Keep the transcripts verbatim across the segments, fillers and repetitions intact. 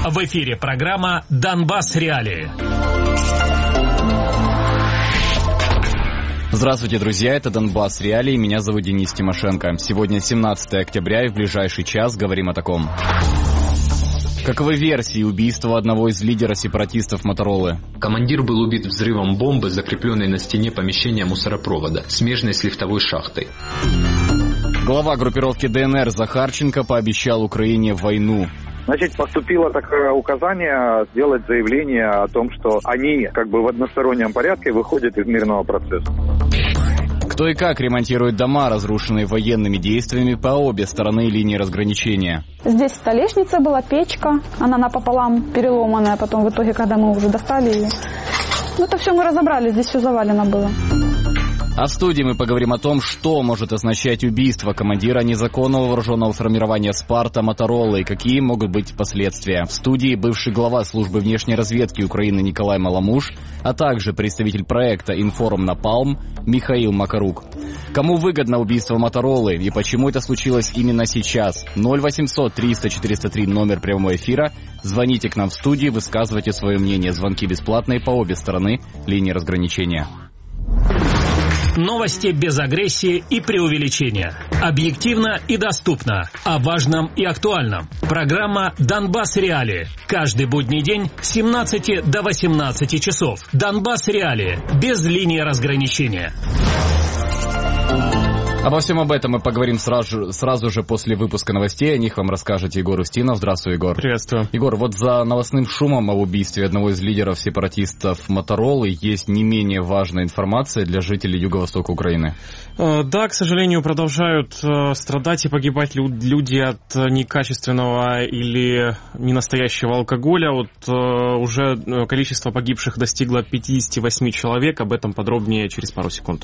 В эфире программа «Донбасс Реалии». Здравствуйте, друзья, это «Донбасс Реалии», меня зовут Денис Тимошенко. Сегодня семнадцатое октября, и в ближайший час говорим о таком. Каковы версии убийства одного из лидеров сепаратистов Моторолы? Командир был убит взрывом бомбы, закрепленной на стене помещения мусоропровода, смежной с лифтовой шахтой. Глава группировки ДНР Захарченко пообещал Украине войну. Значит, поступило такое указание сделать заявление о том, что они как бы в одностороннем порядке выходят из мирного процесса. Кто и как ремонтирует дома, разрушенные военными действиями по обе стороны линии разграничения? Здесь столешница была, печка, она напополам переломанная, потом в итоге, когда мы уже достали ее. Ну, это все мы разобрали, здесь все завалено было. А в студии мы поговорим о том, что может означать убийство командира незаконного вооруженного формирования «Спарта» Моторолы и какие могут быть последствия. В студии бывший глава службы внешней разведки Украины Николай Маламуш, а также представитель проекта «Информ Напалм» Михаил Макарук. Кому выгодно убийство Моторолы и почему это случилось именно сейчас? ноль восемьсот триста четыреста три номер прямого эфира. Звоните к нам в студии, высказывайте свое мнение. Звонки бесплатные по обе стороны линии разграничения. Новости без агрессии и преувеличения. Объективно и доступно. О важном и актуальном. Программа «Донбасс Реалии». Каждый будний день с семнадцати до восемнадцати часов. «Донбасс Реалии». Без линии разграничения. Обо всем об этом мы поговорим сразу, сразу же после выпуска новостей. О них вам расскажет Егор Устинов. Здравствуй, Егор. Приветствую. Егор, вот за новостным шумом об убийстве одного из лидеров сепаратистов Моторолы есть не менее важная информация для жителей юго-востока Украины. Да, к сожалению, продолжают страдать и погибать люди от некачественного или ненастоящего алкоголя. Вот уже количество погибших достигло пятьдесят восемь человек. Об этом подробнее через пару секунд.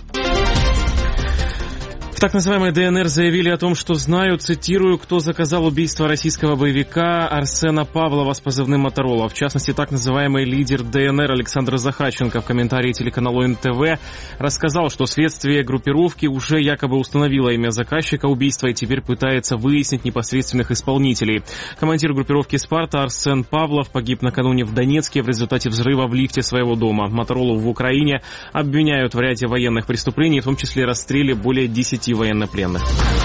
В так называемой ДНР заявили о том, что знают, цитирую, кто заказал убийство российского боевика Арсена Павлова с позывным «Моторола». В частности, так называемый лидер ДНР Александр Захарченко в комментарии телеканалу эн тэ вэ рассказал, что следствие группировки уже якобы установило имя заказчика убийства и теперь пытается выяснить непосредственных исполнителей. Командир группировки «Спарта» Арсен Павлов погиб накануне в Донецке в результате взрыва в лифте своего дома. «Моторолу» в Украине обвиняют в ряде военных преступлений, в том числе расстреле более десяти военнопленных.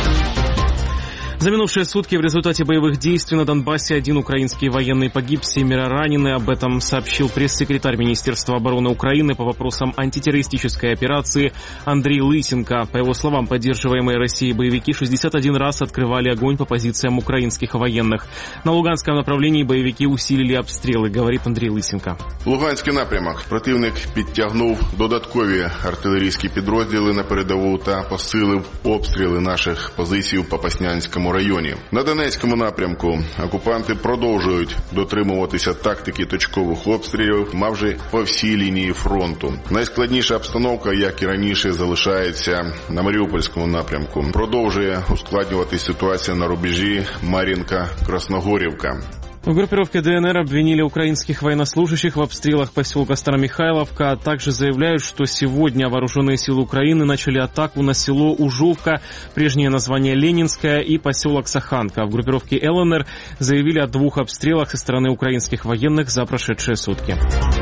За минувшие сутки в результате боевых действий на Донбассе один украинский военный погиб, семеро ранены. Об этом сообщил пресс-секретарь Министерства обороны Украины по вопросам антитеррористической операции Андрей Лысенко. По его словам, поддерживаемые Россией боевики шестьдесят один раз открывали огонь по позициям украинских военных. На Луганском направлении боевики усилили обстріли, говорить Андрій Лисенко. Луганський напрямок. Противник підтягнув додаткові артилерійські підрозділи на передову та посилив обстріли наших позицій у Попаснянському районі. На Донецькому напрямку окупанти продовжують дотримуватися тактики точкових обстрілів майже по всій лінії фронту. Найскладніша обстановка, як і раніше, залишається на Маріупольському напрямку. Продовжує ускладнюватись ситуація на рубежі Мар'їнка-Красногорівка. В группировке ДНР обвинили украинских военнослужащих в обстрелах поселка Старомихайловка, а также заявляют, что сегодня вооруженные силы Украины начали атаку на село Ужовка, прежнее название Ленинское, и поселок Саханка. В группировке ЛНР заявили о двух обстрелах со стороны украинских военных за прошедшие сутки.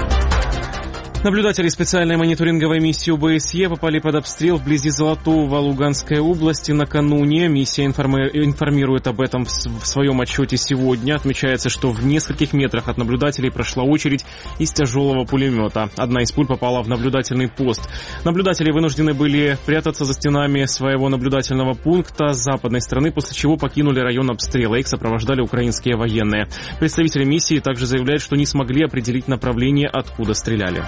Наблюдатели специальной мониторинговой миссии о бэ эс е попали под обстрел вблизи Золотого Луганской области накануне. Миссия информирует об этом в своем отчете сегодня. Отмечается, что в нескольких метрах от наблюдателей прошла очередь из тяжелого пулемета. Одна из пуль попала в наблюдательный пост. Наблюдатели вынуждены были прятаться за стенами своего наблюдательного пункта с западной стороны, после чего покинули район обстрела. Их сопровождали украинские военные. Представители миссии также заявляют, что не смогли определить направление, откуда стреляли.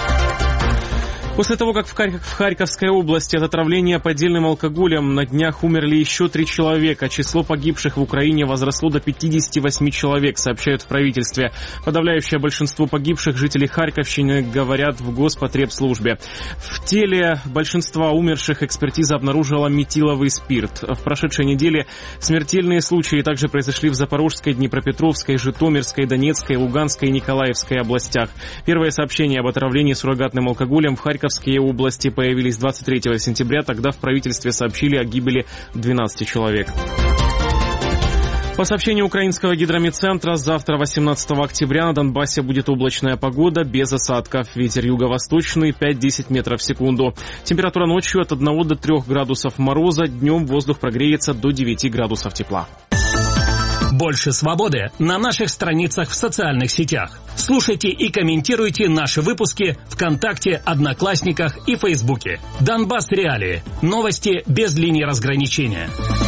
После того, как в Харьковской области от отравления поддельным алкоголем на днях умерли еще три человека, число погибших в Украине возросло до пятидесяти восьми человек, сообщают в правительстве. Подавляющее большинство погибших жителей Харьковщины, говорят в Господребслужбе. В теле большинства умерших экспертиза обнаружила метиловый спирт. В прошедшей неделе смертельные случаи также произошли в Запорожской, Днепропетровской, Житомирской, Донецкой, Луганской и Николаевской областях. Первое сообщение об отравлении суррогатным алкоголем в Харьковской области появились двадцать третьего сентября. Тогда в правительстве сообщили о гибели двенадцати человек. По сообщению украинского гидрометцентра, завтра, восемнадцатого октября, на Донбассе будет облачная погода без осадков. Ветер юго-восточный пять-десять метров в секунду. Температура ночью от одного до трёх градусов мороза, днем воздух прогреется до девяти градусов тепла. Больше свободы на наших страницах в социальных сетях. Слушайте и комментируйте наши выпуски ВКонтакте, Одноклассниках и Фейсбуке. Донбасс Реалии. Новости без линии разграничения.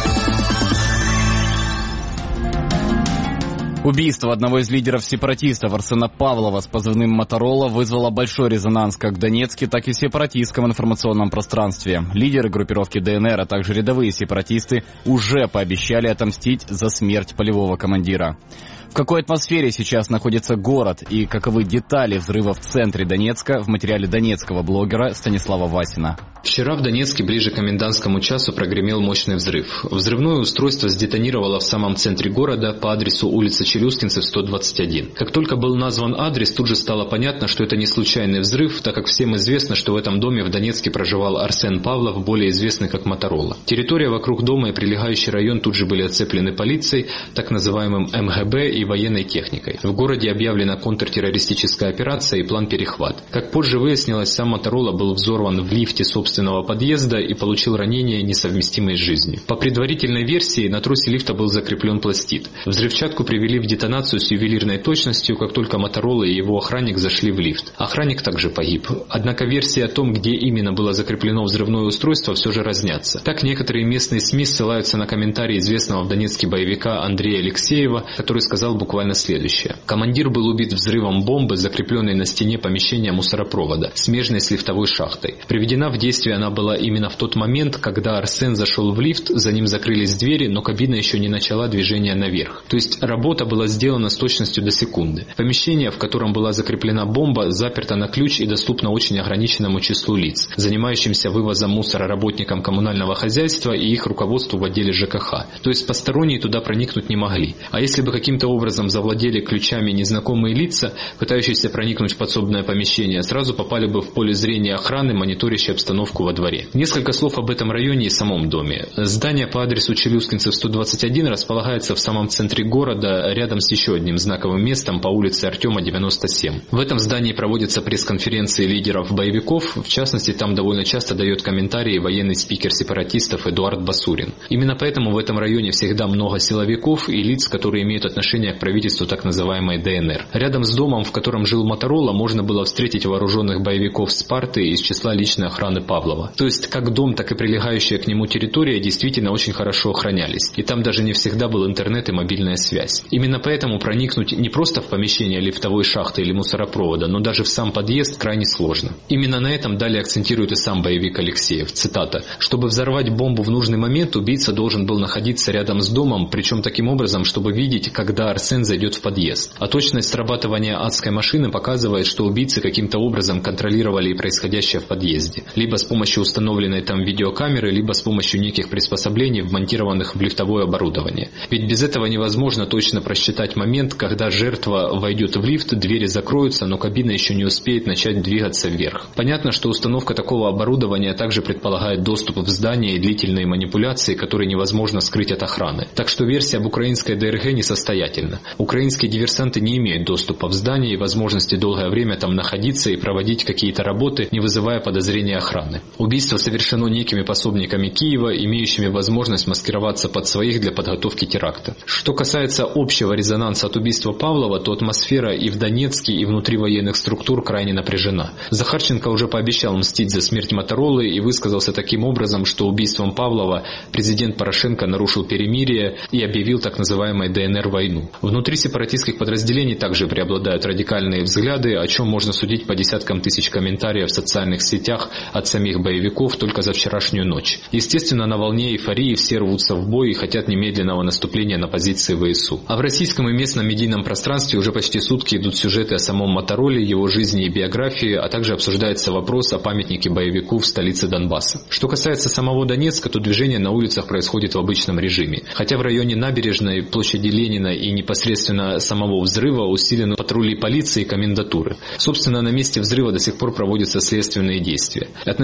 Убийство одного из лидеров сепаратистов Арсена Павлова с позывным «Моторола» вызвало большой резонанс как в Донецке, так и в сепаратистском информационном пространстве. Лидеры группировки ДНР, а также рядовые сепаратисты уже пообещали отомстить за смерть полевого командира. В какой атмосфере сейчас находится город и каковы детали взрыва в центре Донецка в материале донецкого блогера Станислава Васина. Вчера в Донецке ближе к комендантскому часу прогремел мощный взрыв. Взрывное устройство сдетонировало в самом центре города по адресу улица Челюскинцев, сто двадцать один. Как только был назван адрес, тут же стало понятно, что это не случайный взрыв, так как всем известно, что в этом доме в Донецке проживал Арсен Павлов, более известный как Моторола. Территория вокруг дома и прилегающий район тут же были оцеплены полицией, так называемым эм гэ бэ и военной техникой. В городе объявлена контртеррористическая операция и план «Перехват». Как позже выяснилось, сам Моторола был взорван в лифте собственного подъезда и получил ранения, несовместимые с жизнью. По предварительной версии, на тросе лифта был закреплен пластид. Взрывчатку привели в детонацию с ювелирной точностью, как только Моторола и его охранник зашли в лифт. Охранник также погиб. Однако версии о том, где именно было закреплено взрывное устройство, все же разнятся. Так некоторые местные СМИ ссылаются на комментарии известного в Донецке боевика Андрея Алексеева, который сказал буквально следующее. Командир был убит взрывом бомбы, закрепленной на стене помещения мусоропровода, смежной с лифтовой шахтой. Приведена в действие она была именно в тот момент, когда Арсен зашел в лифт, за ним закрылись двери, но кабина еще не начала движение наверх. То есть работа была сделана с точностью до секунды. Помещение, в котором была закреплена бомба, заперто на ключ и доступно очень ограниченному числу лиц, занимающимся вывозом мусора работникам коммунального хозяйства и их руководству в отделе жэ ка ха. То есть посторонние туда проникнуть не могли. А если бы каким-то образом завладели ключами незнакомые лица, пытающиеся проникнуть в подсобное помещение, сразу попали бы в поле зрения охраны, мониторящей обстановку во дворе. Несколько слов об этом районе и самом доме. Здание по адресу Челюскинцев, сто двадцать один располагается в самом центре города, рядом с еще одним знаковым местом по улице Артема, девяносто семь. В этом здании проводятся пресс-конференции лидеров боевиков, в частности, там довольно часто дает комментарии военный спикер сепаратистов Эдуард Басурин. Именно поэтому в этом районе всегда много силовиков и лиц, которые имеют отношение к правительству так называемой дэ эн эр. Рядом с домом, в котором жил Моторола, можно было встретить вооруженных боевиков Спарты из числа личной охраны Павлова. То есть как дом, так и прилегающая к нему территория действительно очень хорошо охранялись. И там даже не всегда был интернет и мобильная связь. Именно поэтому проникнуть не просто в помещение лифтовой шахты или мусоропровода, но даже в сам подъезд крайне сложно. Именно на этом далее акцентирует и сам боевик Алексеев. Цитата. «Чтобы взорвать бомбу в нужный момент, убийца должен был находиться рядом с домом, причем таким образом, чтобы видеть, когда Арсен зайдет в подъезд. А точность срабатывания адской машины показывает, что убийцы каким-то образом контролировали и происходящее в подъезде. Либо с помощью установленной там видеокамеры, либо с помощью неких приспособлений, вмонтированных в лифтовое оборудование. Ведь без этого невозможно точно просчитать момент, когда жертва войдет в лифт, двери закроются, но кабина еще не успеет начать двигаться вверх. Понятно, что установка такого оборудования также предполагает доступ в здание и длительные манипуляции, которые невозможно скрыть от охраны. Так что версия об украинской дэ эр гэ несостоятельна. Украинские диверсанты не имеют доступа в здание и возможности долгое время там находиться и проводить какие-то работы, не вызывая подозрения охраны. Убийство совершено некими пособниками Киева, имеющими возможность маскироваться под своих для подготовки теракта. Что касается общего резонанса от убийства Павлова, то атмосфера и в Донецке, и внутри военных структур крайне напряжена. Захарченко уже пообещал мстить за смерть Моторолы и высказался таким образом, что убийством Павлова президент Порошенко нарушил перемирие и объявил так называемой дэ эн эр войну. Внутри сепаратистских подразделений также преобладают радикальные взгляды, о чем можно судить по десяткам тысяч комментариев в социальных сетях от самих боевиков только за вчерашнюю ночь. Естественно, на волне эйфории все рвутся в бой и хотят немедленного наступления на позиции вэ эс у. А в российском и местном медийном пространстве уже почти сутки идут сюжеты о самом Мотороле, его жизни и биографии, а также обсуждается вопрос о памятнике боевику в столице Донбасса. Что касается самого Донецка, то движение на улицах происходит в обычном режиме. Хотя в районе Набережной, площади Ленина и непосредственно самого взрыва усилены патрули полиции и комендатуры. Собственно, на месте взрыва до сих пор проводятся следственные действия. Относительно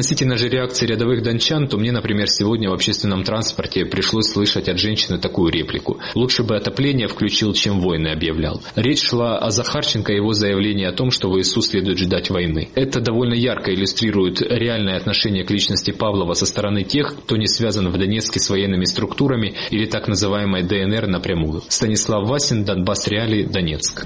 Относительно же реакции рядовых дончан, то мне, например, сегодня в общественном транспорте пришлось слышать от женщины такую реплику: «Лучше бы отопление включил, чем войны объявлял». Речь шла о Захарченко и его заявлении о том, что ВСУ следует ждать войны. Это довольно ярко иллюстрирует реальное отношение к личности Павлова со стороны тех, кто не связан в Донецке с военными структурами или так называемой ДНР напрямую. Станислав Васин, Донбасс Реалии, Донецк.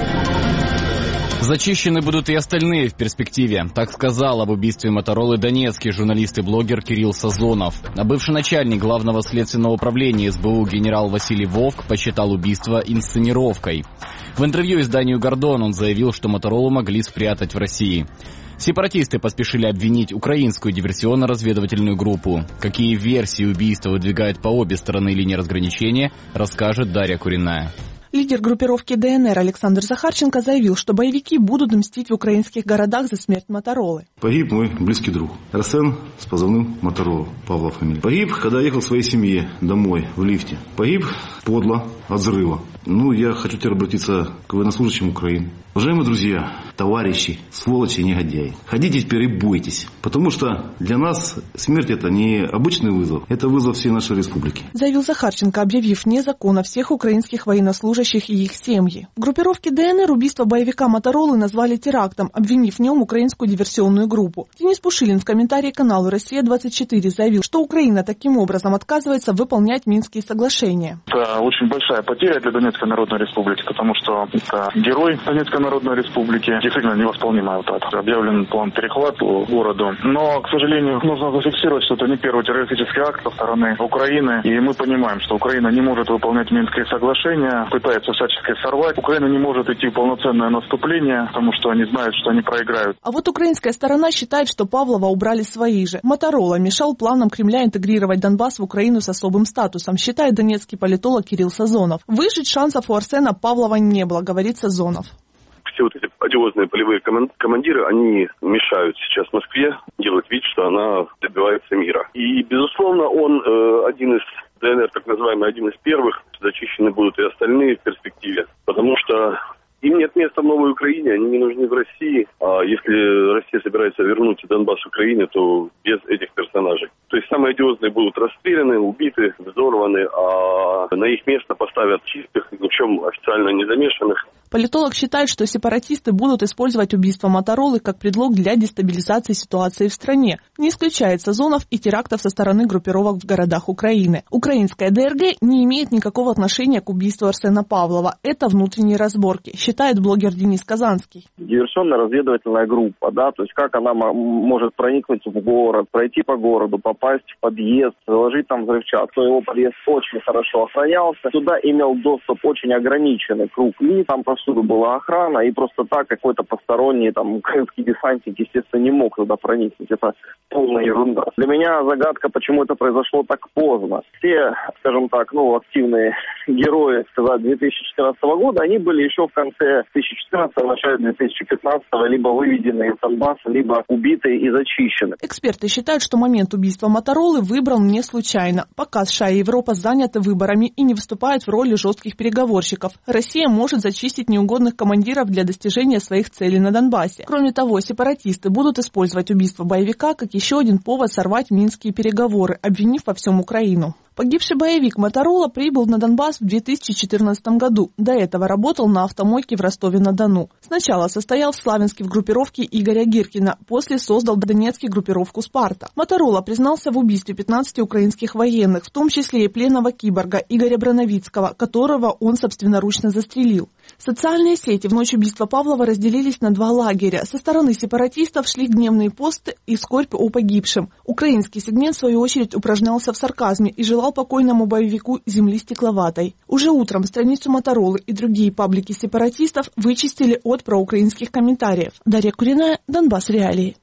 Зачищены будут и остальные в перспективе. Так сказал об убийстве Моторолы донецкий журналист и блогер Кирилл Сазонов. А бывший начальник главного следственного управления СБУ генерал Василий Вовк посчитал убийство инсценировкой. В интервью изданию «Гордон» он заявил, что Моторолу могли спрятать в России. Сепаратисты поспешили обвинить украинскую диверсионно-разведывательную группу. Какие версии убийства выдвигают по обе стороны линии разграничения, расскажет Дарья Куриная. Лидер группировки ДНР Александр Захарченко заявил, что боевики будут мстить в украинских городах за смерть Моторолы. Погиб мой близкий друг Арсен с позывным Моторола, Павла фамилия. Погиб, когда ехал к своей семье домой в лифте. Погиб подло от взрыва. Ну, я хочу теперь обратиться к военнослужащим Украины. Уважаемые друзья, товарищи, сволочи и негодяи, ходите теперь и бойтесь, потому что для нас смерть это не обычный вызов, это вызов всей нашей республики. Заявил Захарченко, объявив вне закона всех украинских военнослужащих и их семьи. В группировке ДНР убийство боевика Моторолы назвали терактом, обвинив в нем украинскую диверсионную группу. Денис Пушилин в комментарии каналу «Россия двадцать четыре» заявил, что Украина таким образом отказывается выполнять Минские соглашения. Это очень большая потеря для Донецкой Народной Республики, потому что это герой Донецкой Народной Республики. Действительно невосполнимая утрата. Объявлен план перехвата городу. Но, к сожалению, нужно зафиксировать, что это не первый террористический акт со стороны Украины. И мы понимаем, что Украина не может выполнять Минские соглашения, пытается всячески сорвать. Украина не может идти в полноценное наступление, потому что они знают, что они проиграют. А вот украинская сторона считает, что Павлова убрали свои же. Моторола мешал планам Кремля интегрировать Донбасс в Украину с особым статусом, считает донецкий политолог Кирилл Сазонов. Выжить шансов у Арсена Павлова не было, говорит Сазонов. Все вот эти одиозные полевые командиры, они мешают сейчас Москве делать вид, что она добивается мира. И, безусловно, он э, один из ДНР, так называемый, один из первых. Зачищены будут и остальные в перспективе, потому что им нет места в новой Украине, они не нужны в России. А если Россия собирается вернуть Донбасс в Украине, то без этих персонажей. То есть самые одиозные будут расстреляны, убиты, взорваны, а на их место поставят чистых, ни в чем официально не замешанных. Политолог считает, что сепаратисты будут использовать убийство Моторолы как предлог для дестабилизации ситуации в стране. Не исключает Сазонов и терактов со стороны группировок в городах Украины. Украинская ДРГ не имеет никакого отношения к убийству Арсена Павлова. Это внутренние разборки, считает блогер Денис Казанский. Диверсионно-разведывательная группа, да, то есть как она может проникнуть в город, пройти по городу, попасть в подъезд, заложить там взрывчатку. Его подъезд очень хорошо охранялся. Туда имел доступ очень ограниченный круг лиц, там повсюду была охрана, и просто так какой-то посторонний там украинский десантник, естественно, не мог туда проникнуть. Это полная ерунда. Для меня загадка, почему это произошло так поздно. Все, скажем так, ну, активные герои, сказать, две тысячи четырнадцатого года, они были еще в конце две тысячи четырнадцатого, начале две тысячи пятнадцатого либо выведены из Донбасса, либо убиты и зачищены. Эксперты считают, что момент убийства Моторолы выбрал не случайно. Пока США и Европа заняты выборами и не выступают в роли жестких переговорщиков, Россия может зачистить неугодных командиров для достижения своих целей на Донбассе. Кроме того, сепаратисты будут использовать убийство боевика как еще один повод сорвать минские переговоры, обвинив во всем Украину. Погибший боевик Моторола прибыл на Донбасс в две тысячи четырнадцатом году. До этого работал на автомойке в Ростове-на-Дону. Сначала состоял в Славянске в группировке Игоря Гиркина, после создал в Донецке группировку «Спарта». Моторола признался в убийстве пятнадцати украинских военных, в том числе и пленного киборга Игоря Брановицкого, которого он собственноручно застрелил. Социальные сети в ночь убийства Павлова разделились на два лагеря. Со стороны сепаратистов шли гневные посты и скорбь о погибшем. Украинский сегмент, в свою очередь, упражнялся в сарказме и желал покойному боевику земли стекловатой. Уже утром страницу Моторолы и другие паблики сепаратистов вычистили от проукраинских комментариев. Дарья Куриная, Донбасс Реалии.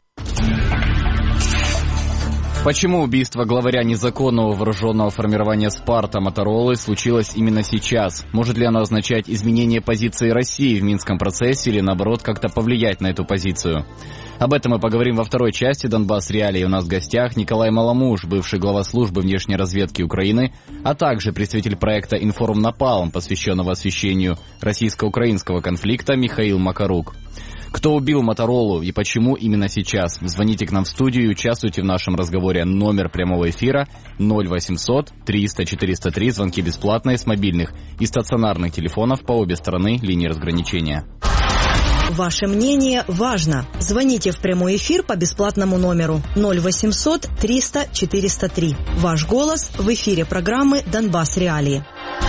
Почему убийство главаря незаконного вооруженного формирования «Спарта» Моторолы случилось именно сейчас? Может ли оно означать изменение позиции России в Минском процессе или, наоборот, как-то повлиять на эту позицию? Об этом мы поговорим во второй части «Донбасс Реалии». У нас в гостях Николай Маламуш, бывший глава службы внешней разведки Украины, а также представитель проекта «Информ Напалм», посвященного освещению российско-украинского конфликта, Михаил Макарук. Кто убил Моторолу и почему именно сейчас? Звоните к нам в студию и участвуйте в нашем разговоре. Номер прямого эфира ноль восемьсот триста четыреста три. Звонки бесплатные с мобильных и стационарных телефонов по обе стороны линии разграничения. Ваше мнение важно. Звоните в прямой эфир по бесплатному номеру ноль восемьсот триста четыреста три. Ваш голос в эфире программы «Донбасс Реалии».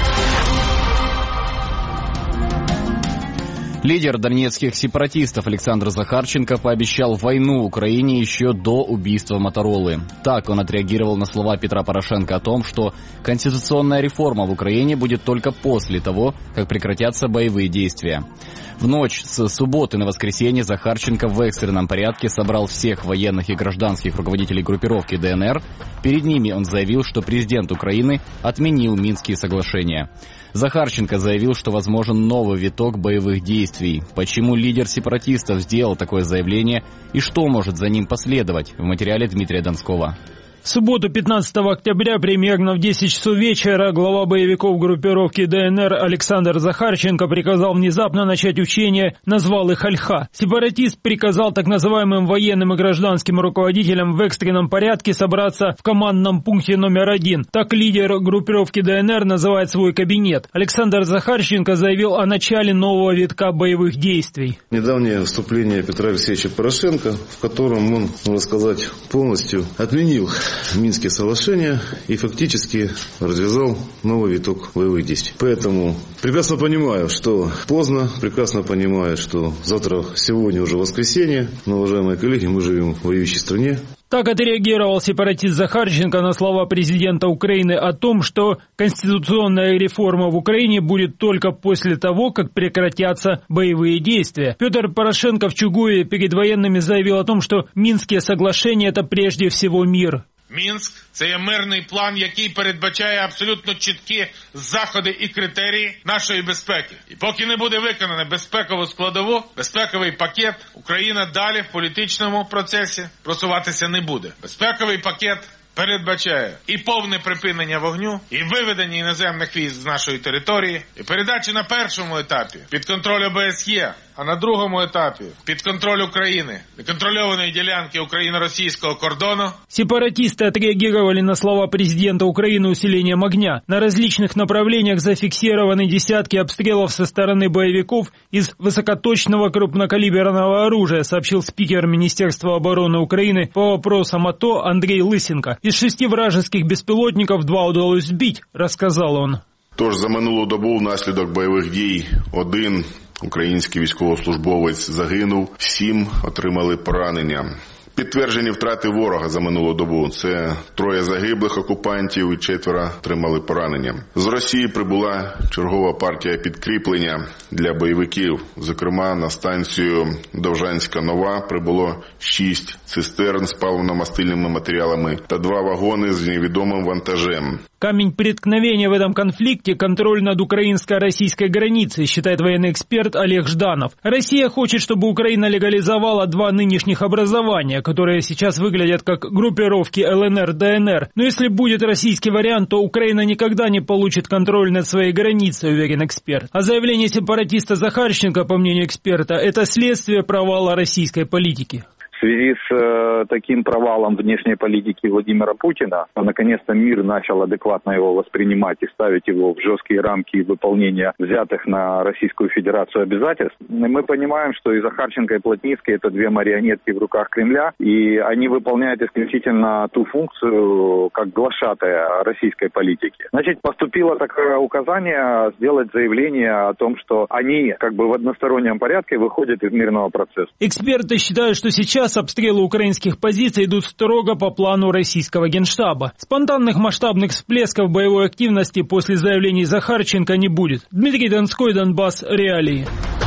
Лидер донецких сепаратистов Александр Захарченко пообещал войну Украине еще до убийства Моторолы. Так он отреагировал на слова Петра Порошенко о том, что конституционная реформа в Украине будет только после того, как прекратятся боевые действия. В ночь с субботы на воскресенье Захарченко в экстренном порядке собрал всех военных и гражданских руководителей группировки ДНР. Перед ними он заявил, что президент Украины отменил Минские соглашения. Захарченко заявил, что возможен новый виток боевых действий. Почему лидер сепаратистов сделал такое заявление и что может за ним последовать? В материале Дмитрия Донского. В субботу пятнадцатого октября примерно в десять часов вечера глава боевиков группировки ДНР Александр Захарченко приказал внезапно начать учения, назвал их «Ольха». Сепаратист приказал так называемым военным и гражданским руководителям в экстренном порядке собраться в командном пункте номер один. Так лидер группировки ДНР называет свой кабинет. Александр Захарченко заявил о начале нового витка боевых действий. Недавнее выступление Петра Алексеевича Порошенко, в котором он, можно сказать, полностью отменил Минские соглашения и фактически развязал новый виток боевых действий. Поэтому прекрасно понимаю, что поздно, прекрасно понимаю, что завтра, сегодня уже воскресенье, но, уважаемые коллеги, мы живем в воюющей стране. Так отреагировал сепаратист Захарченко на слова президента Украины о том, что конституционная реформа в Украине будет только после того, как прекратятся боевые действия. Петр Порошенко в Чугуеве перед военными заявил о том, что Минские соглашения – это прежде всего мир. Мінськ – це є мирний план, який передбачає абсолютно чіткі заходи і критерії нашої безпеки. І поки не буде виконано безпекову складову, безпековий пакет, Україна далі в політичному процесі просуватися не буде. Безпековий пакет передбачає і повне припинення вогню, і виведення іноземних військ з нашої території, і передачу на першому етапі під контроль ОБСЄ, а на другому етапі під контроль України, неконтрольованной ділянки Украино-российского кордона. Сепаратисты отреагировали на слова президента Украины усилением огня. На различных направлениях зафиксированы десятки обстрелов со стороны боевиков из высокоточного крупнокалиберного оружия, сообщил спикер Министерства обороны Украины по вопросам АТО Андрей Лысенко. Из шести вражеских беспилотников два удалось сбить, рассказал он. Тож за минулу добу внаслідок бойових дій один український військовослужбовець загинув, сім отримали поранення. Підтверджені втрати ворога за минулу добу – це троє загиблих окупантів і четверо отримали поранення. З Росії прибула чергова партія підкріплення для бойовиків. Зокрема, на станцію Довжанська-Нова прибуло шість цистерн з паливно-мастильними матеріалами та два вагони з невідомим вантажем. Камень преткновения в этом конфликте – контроль над украинско-российской границей, считает военный эксперт Олег Жданов. Россия хочет, чтобы Украина легализовала два нынешних образования, которые сейчас выглядят как группировки ЛНР-ДНР. Но если будет российский вариант, то Украина никогда не получит контроль над своей границей, уверен эксперт. А заявление сепаратиста Захарченко, по мнению эксперта, это следствие провала российской политики. В связи с э, таким провалом внешней политики Владимира Путина, наконец-то мир начал адекватно его воспринимать и ставить его в жесткие рамки выполнения взятых на Российскую Федерацию обязательств. Мы понимаем, что и Захарченко, и Плотницкий – это две марионетки в руках Кремля, и они выполняют исключительно ту функцию, как глашатая российской политики. Значит, поступило такое указание сделать заявление о том, что они как бы в одностороннем порядке выходят из мирного процесса. Эксперты считают, что сейчас обстрелы украинских позиций идут строго по плану российского генштаба. Спонтанных масштабных всплесков боевой активности после заявлений Захарченко не будет. Дмитрий Донской, Донбасс, Реалии.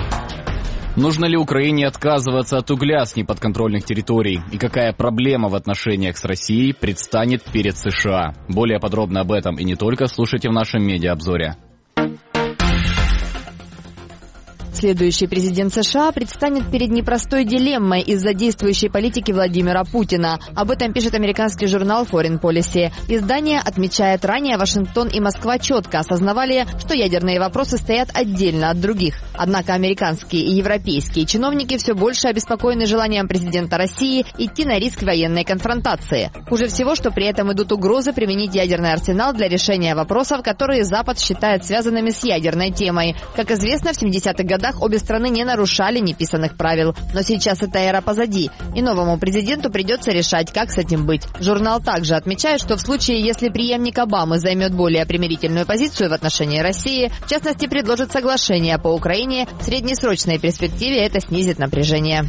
Нужно ли Украине отказываться от угля с неподконтрольных территорий? И какая проблема в отношениях с Россией предстанет перед США? Более подробно об этом и не только слушайте в нашем медиаобзоре. Следующий президент США предстанет перед непростой дилеммой из-за действующей политики Владимира Путина. Об этом пишет американский журнал Foreign Policy. Издание отмечает, ранее Вашингтон и Москва четко осознавали, что ядерные вопросы стоят отдельно от других. Однако американские и европейские чиновники все больше обеспокоены желанием президента России идти на риск военной конфронтации. Хуже всего, что при этом идут угрозы применить ядерный арсенал для решения вопросов, которые Запад считает связанными с ядерной темой. Как известно, в семидесятых годах обе страны не нарушали неписанных правил. Но сейчас эта эра позади, и новому президенту придется решать, как с этим быть. Журнал также отмечает, что в случае, если преемник Обамы займет более примирительную позицию в отношении России, в частности, предложит соглашение по Украине, в среднесрочной перспективе это снизит напряжение.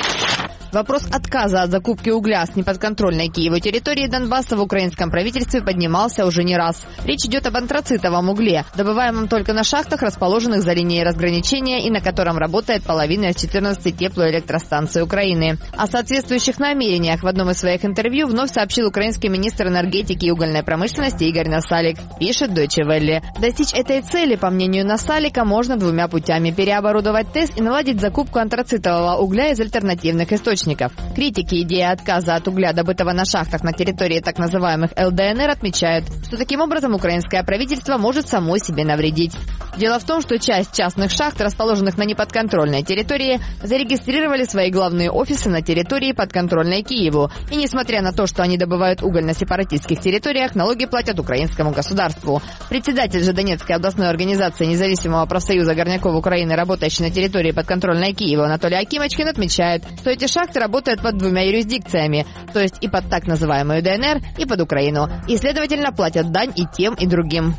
Вопрос отказа от закупки угля с неподконтрольной Киеву территории Донбасса в украинском правительстве поднимался уже не раз. Речь идет об антрацитовом угле, добываемом только на шахтах, расположенных за линией разграничения и на котором работает половина из четырнадцати теплоэлектростанций Украины. О соответствующих намерениях в одном из своих интервью вновь сообщил украинский министр энергетики и угольной промышленности Игорь Насалик, пишет Deutsche Welle. Достичь этой цели, по мнению Насалика, можно двумя путями: переоборудовать ТЭС и наладить закупку антрацитового угля из альтернативных источников. Критики идеи отказа от угля, добытого на шахтах на территории так называемых эл дэ эн эр, отмечают, что таким образом украинское правительство может самой себе навредить. Дело в том, что часть частных шахт, расположенных на неподконтрольной территории, зарегистрировали свои главные офисы на территории, подконтрольной Киеву. И несмотря на то, что они добывают уголь на сепаратистских территориях, налоги платят украинскому государству. Председатель же Донецкой областной организации независимого профсоюза горняков Украины, работающий на территории подконтрольной Киеву, Анатолий Акимочкин, отмечает, что эти шахты работают под двумя юрисдикциями, то есть и под так называемую дэ эн эр, и под Украину, и, следовательно, платят дань и тем, и другим.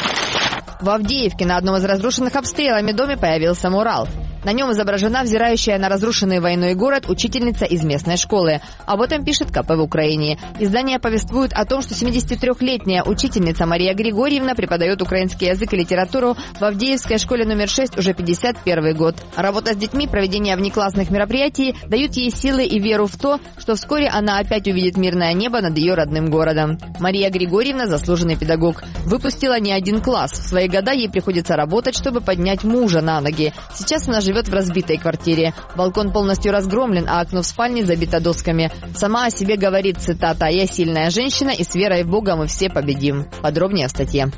В Авдеевке на одном из разрушенных обстрелами доме появился мурал. На нем изображена взирающая на разрушенный войной город учительница из местной школы. Об этом пишет ка пэ в Украине. Издание повествует о том, что семидесятитрёхлетняя учительница Мария Григорьевна преподает украинский язык и литературу в Авдеевской школе номер шесть уже пятьдесят первый год. Работа с детьми, проведение внеклассных мероприятий дают ей силы и веру в то, что вскоре она опять увидит мирное небо над ее родным городом. Мария Григорьевна – заслуженный педагог. Выпустила не один класс. В свои года ей приходится работать, чтобы поднять мужа на ноги. Сейчас она живет в разбитой квартире. Балкон полностью разгромлен, а окно в спальне забито досками. Сама о себе говорит, цитата: «Я сильная женщина, и с верой в Бога мы все победим». Подробнее в статье.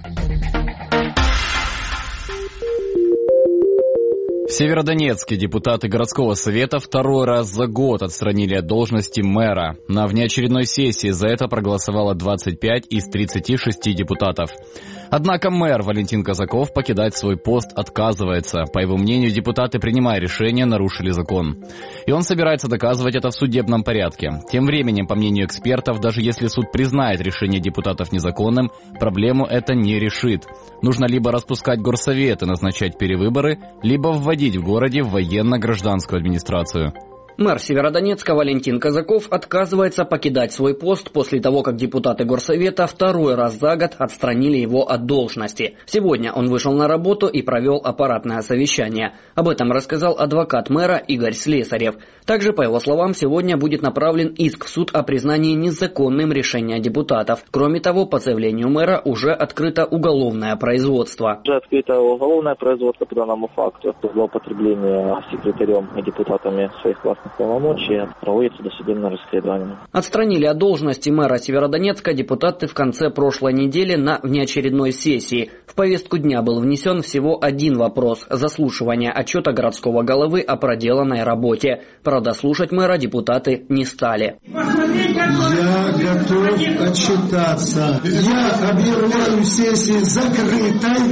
В Северодонецке депутаты городского совета второй раз за год отстранили от должности мэра. На внеочередной сессии за это проголосовало двадцать пять из тридцати шести депутатов. Однако мэр Валентин Казаков покидать свой пост отказывается. По его мнению, депутаты, принимая решение, нарушили закон. И он собирается доказывать это в судебном порядке. Тем временем, по мнению экспертов, даже если суд признает решение депутатов незаконным, проблему это не решит. Нужно либо распускать горсовет и назначать перевыборы, либо вводить в городе военно-гражданскую администрацию. Мэр Северодонецка Валентин Казаков отказывается покидать свой пост после того, как депутаты Горсовета второй раз за год отстранили его от должности. Сегодня он вышел на работу и провел аппаратное совещание. Об этом рассказал адвокат мэра Игорь Слесарев. Также, по его словам, сегодня будет направлен иск в суд о признании незаконным решения депутатов. Кроме того, по заявлению мэра уже открыто уголовное производство. Уже открыто уголовное производство по данному факту. Злоупотребление секретарем и депутатами своих властных полномочий проводится досудебное расследование. Отстранили от должности мэра Северодонецка депутаты в конце прошлой недели на внеочередной сессии. В повестку дня был внесен всего один вопрос – заслушивание отчета городского головы о проделанной работе. Правда, слушать мэра депутаты не стали. Я готов отчитаться. Я объявляю сессию закрытой.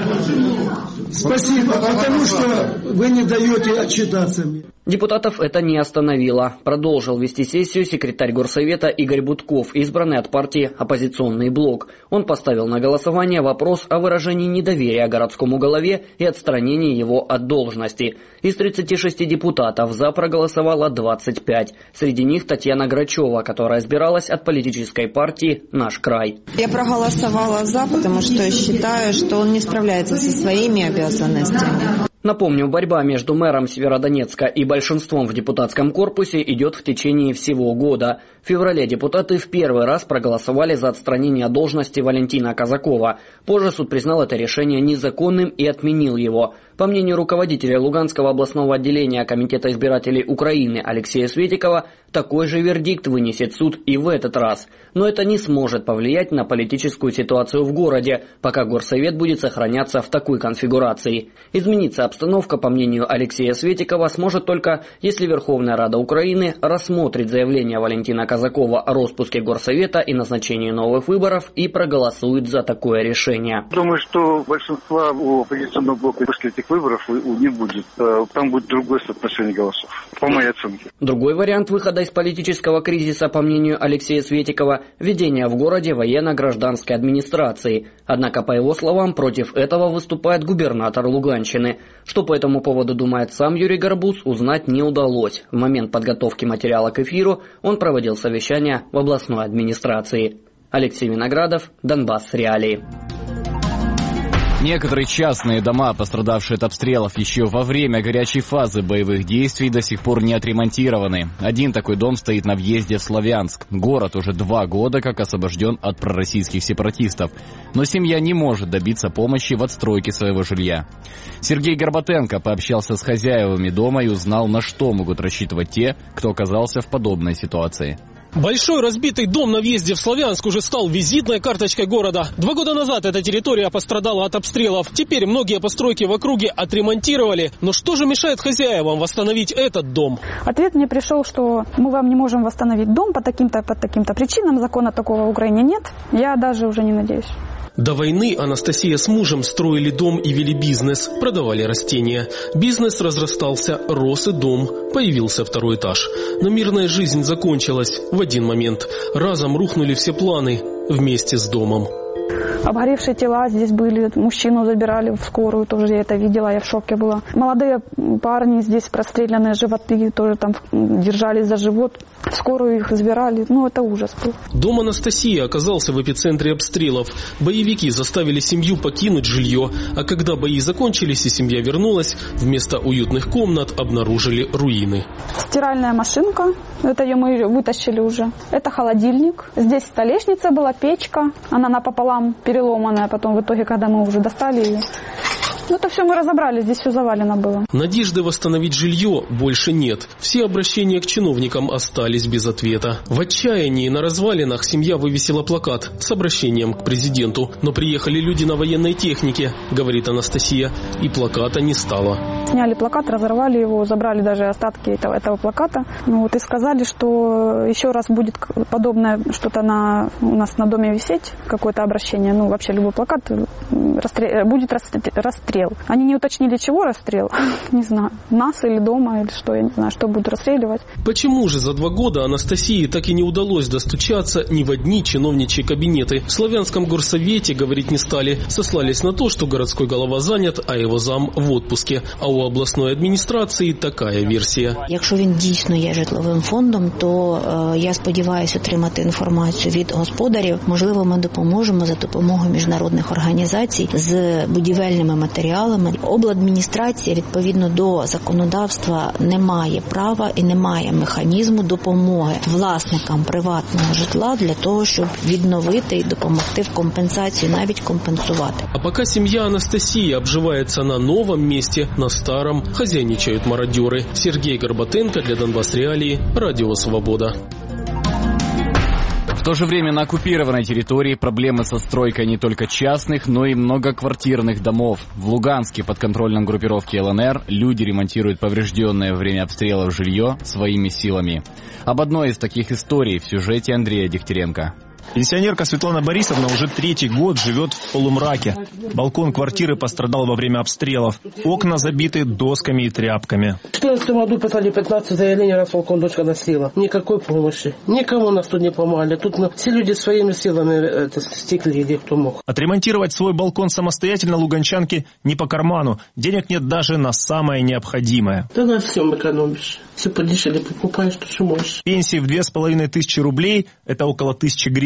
Спасибо, потому что вы не даете отчитаться мне. Депутатов это не остановило. Продолжил вести сессию секретарь Горсовета Игорь Будков, избранный от партии «Оппозиционный блок». Он поставил на голосование вопрос о выражении недоверия городскому голове и отстранении его от должности. Из тридцати шести депутатов за проголосовало двадцать пять. Среди них Татьяна Грачева, которая избиралась от политической партии «Наш край». Я проголосовала за, потому что считаю, что он не справляется со своими обязанностями. Напомню, борьба между мэром Северодонецка и большинством в депутатском корпусе идет в течение всего года. В феврале депутаты в первый раз проголосовали за отстранение от должности Валентина Казакова. Позже суд признал это решение незаконным и отменил его. По мнению руководителя Луганского областного отделения Комитета избирателей Украины Алексея Светикова, такой же вердикт вынесет суд и в этот раз. Но это не сможет повлиять на политическую ситуацию в городе, пока горсовет будет сохраняться в такой конфигурации. Измениться обстановка, по мнению Алексея Светикова, сможет только, если Верховная Рада Украины рассмотрит заявление Валентина Казакова о распуске горсовета и назначении новых выборов и проголосует за такое решение. Думаю, что большинства у оппозиционного блока после этих выборов не будет. Там будет другое соотношение голосов, по моей оценке. Другой вариант выхода из политического кризиса, по мнению Алексея Светикова, введение в городе военно-гражданской администрации. Однако, по его словам, против этого выступает губернатор Луганщины. Что по этому поводу думает сам Юрий Горбуз, узнать не удалось. В момент подготовки материала к эфиру он проводил совещание в областной администрации. Алексей Виноградов, Донбасс Реалии. Некоторые частные дома, пострадавшие от обстрелов еще во время горячей фазы боевых действий, до сих пор не отремонтированы. Один такой дом стоит на въезде в Славянск. Город уже два года как освобожден от пророссийских сепаратистов. Но семья не может добиться помощи в отстройке своего жилья. Сергей Горбатенко пообщался с хозяевами дома и узнал, на что могут рассчитывать те, кто оказался в подобной ситуации. Большой разбитый дом на въезде в Славянск уже стал визитной карточкой города. Два года назад эта территория пострадала от обстрелов. Теперь многие постройки в округе отремонтировали. Но что же мешает хозяевам восстановить этот дом? Ответ мне пришел, что мы вам не можем восстановить дом по таким-то, по таким-то причинам. Закона такого в Украине нет. Я даже уже не надеюсь. До войны Анастасия с мужем строили дом и вели бизнес, продавали растения. Бизнес разрастался, рос и дом, появился второй этаж. Но мирная жизнь закончилась в один момент. Разом рухнули все планы вместе с домом. Обгоревшие тела здесь были, мужчину забирали в скорую, тоже я это видела, я в шоке была. Молодые парни здесь, простреленные животы, тоже там держались за живот, в скорую их забирали, ну это ужас был. Дом Анастасии оказался в эпицентре обстрелов. Боевики заставили семью покинуть жилье, а когда бои закончились и семья вернулась, вместо уютных комнат обнаружили руины. Стиральная машинка, это ее мы вытащили уже, это холодильник, здесь столешница была, печка, она напополам переломанная, потом в итоге, когда мы уже достали ее, ну это все мы разобрали, здесь все завалено было. Надежды восстановить жилье больше нет. Все обращения к чиновникам остались без ответа. В отчаянии на развалинах семья вывесила плакат с обращением к президенту. Но приехали люди на военной технике, говорит Анастасия, и плаката не стало. Сняли плакат, разорвали его, забрали даже остатки этого, этого плаката. Ну вот и сказали, что еще раз будет подобное что-то на, у нас на доме висеть, какое-то обращение, ну вообще любой плакат, расстрел, будет расстрел. Они не уточнили, чего расстрел, не знаю, нас или дома, или что, я не знаю, что будут расстреливать. Почему же за два года Анастасии так и не удалось достучаться ни в одни чиновничьи кабинеты? В Славянском горсовете говорить не стали, сослались на то, что городской голова занят, а его зам в отпуске. А у обласної адміністрації така версія. Якщо він дійсно є житловим фондом, то е, я сподіваюся отримати інформацію від господарів. Можливо, ми допоможемо за допомогою міжнародних організацій з будівельними матеріалами. Обладміністрація, відповідно до законодавства, не має права і не має механізму допомоги власникам приватного житла для того, щоб відновити і допомогти в компенсації, навіть компенсувати. А пока семья Анастасии обживается на новом месте, на старом хозяйничают мародеры. Сергей Горбатенко для Донбасс Реалии, Радио Свобода. В то же время на оккупированной территории проблемы со стройкой не только частных, но и многоквартирных домов. В Луганске под контролем группировки эл эн эр люди ремонтируют поврежденное во время обстрелов жилье своими силами. Об одной из таких историй в сюжете Андрея Дегтяренко. Пенсионерка Светлана Борисовна уже третий год живет в полумраке. Балкон квартиры пострадал во время обстрелов. Окна забиты досками и тряпками. В четырнадцатом году писали пятнадцать заявлений, раз балкон дочка носила. Никакой помощи. Никому нас тут не помогали. Тут ну, все люди своими силами это, стекли, где кто мог. Отремонтировать свой балкон самостоятельно луганчанке не по карману. Денег нет даже на самое необходимое. Да на всем экономишь. Все подешевле покупаешь, то что можешь. Пенсии в две с половиной тысячи рублей – это около тысячи гривен.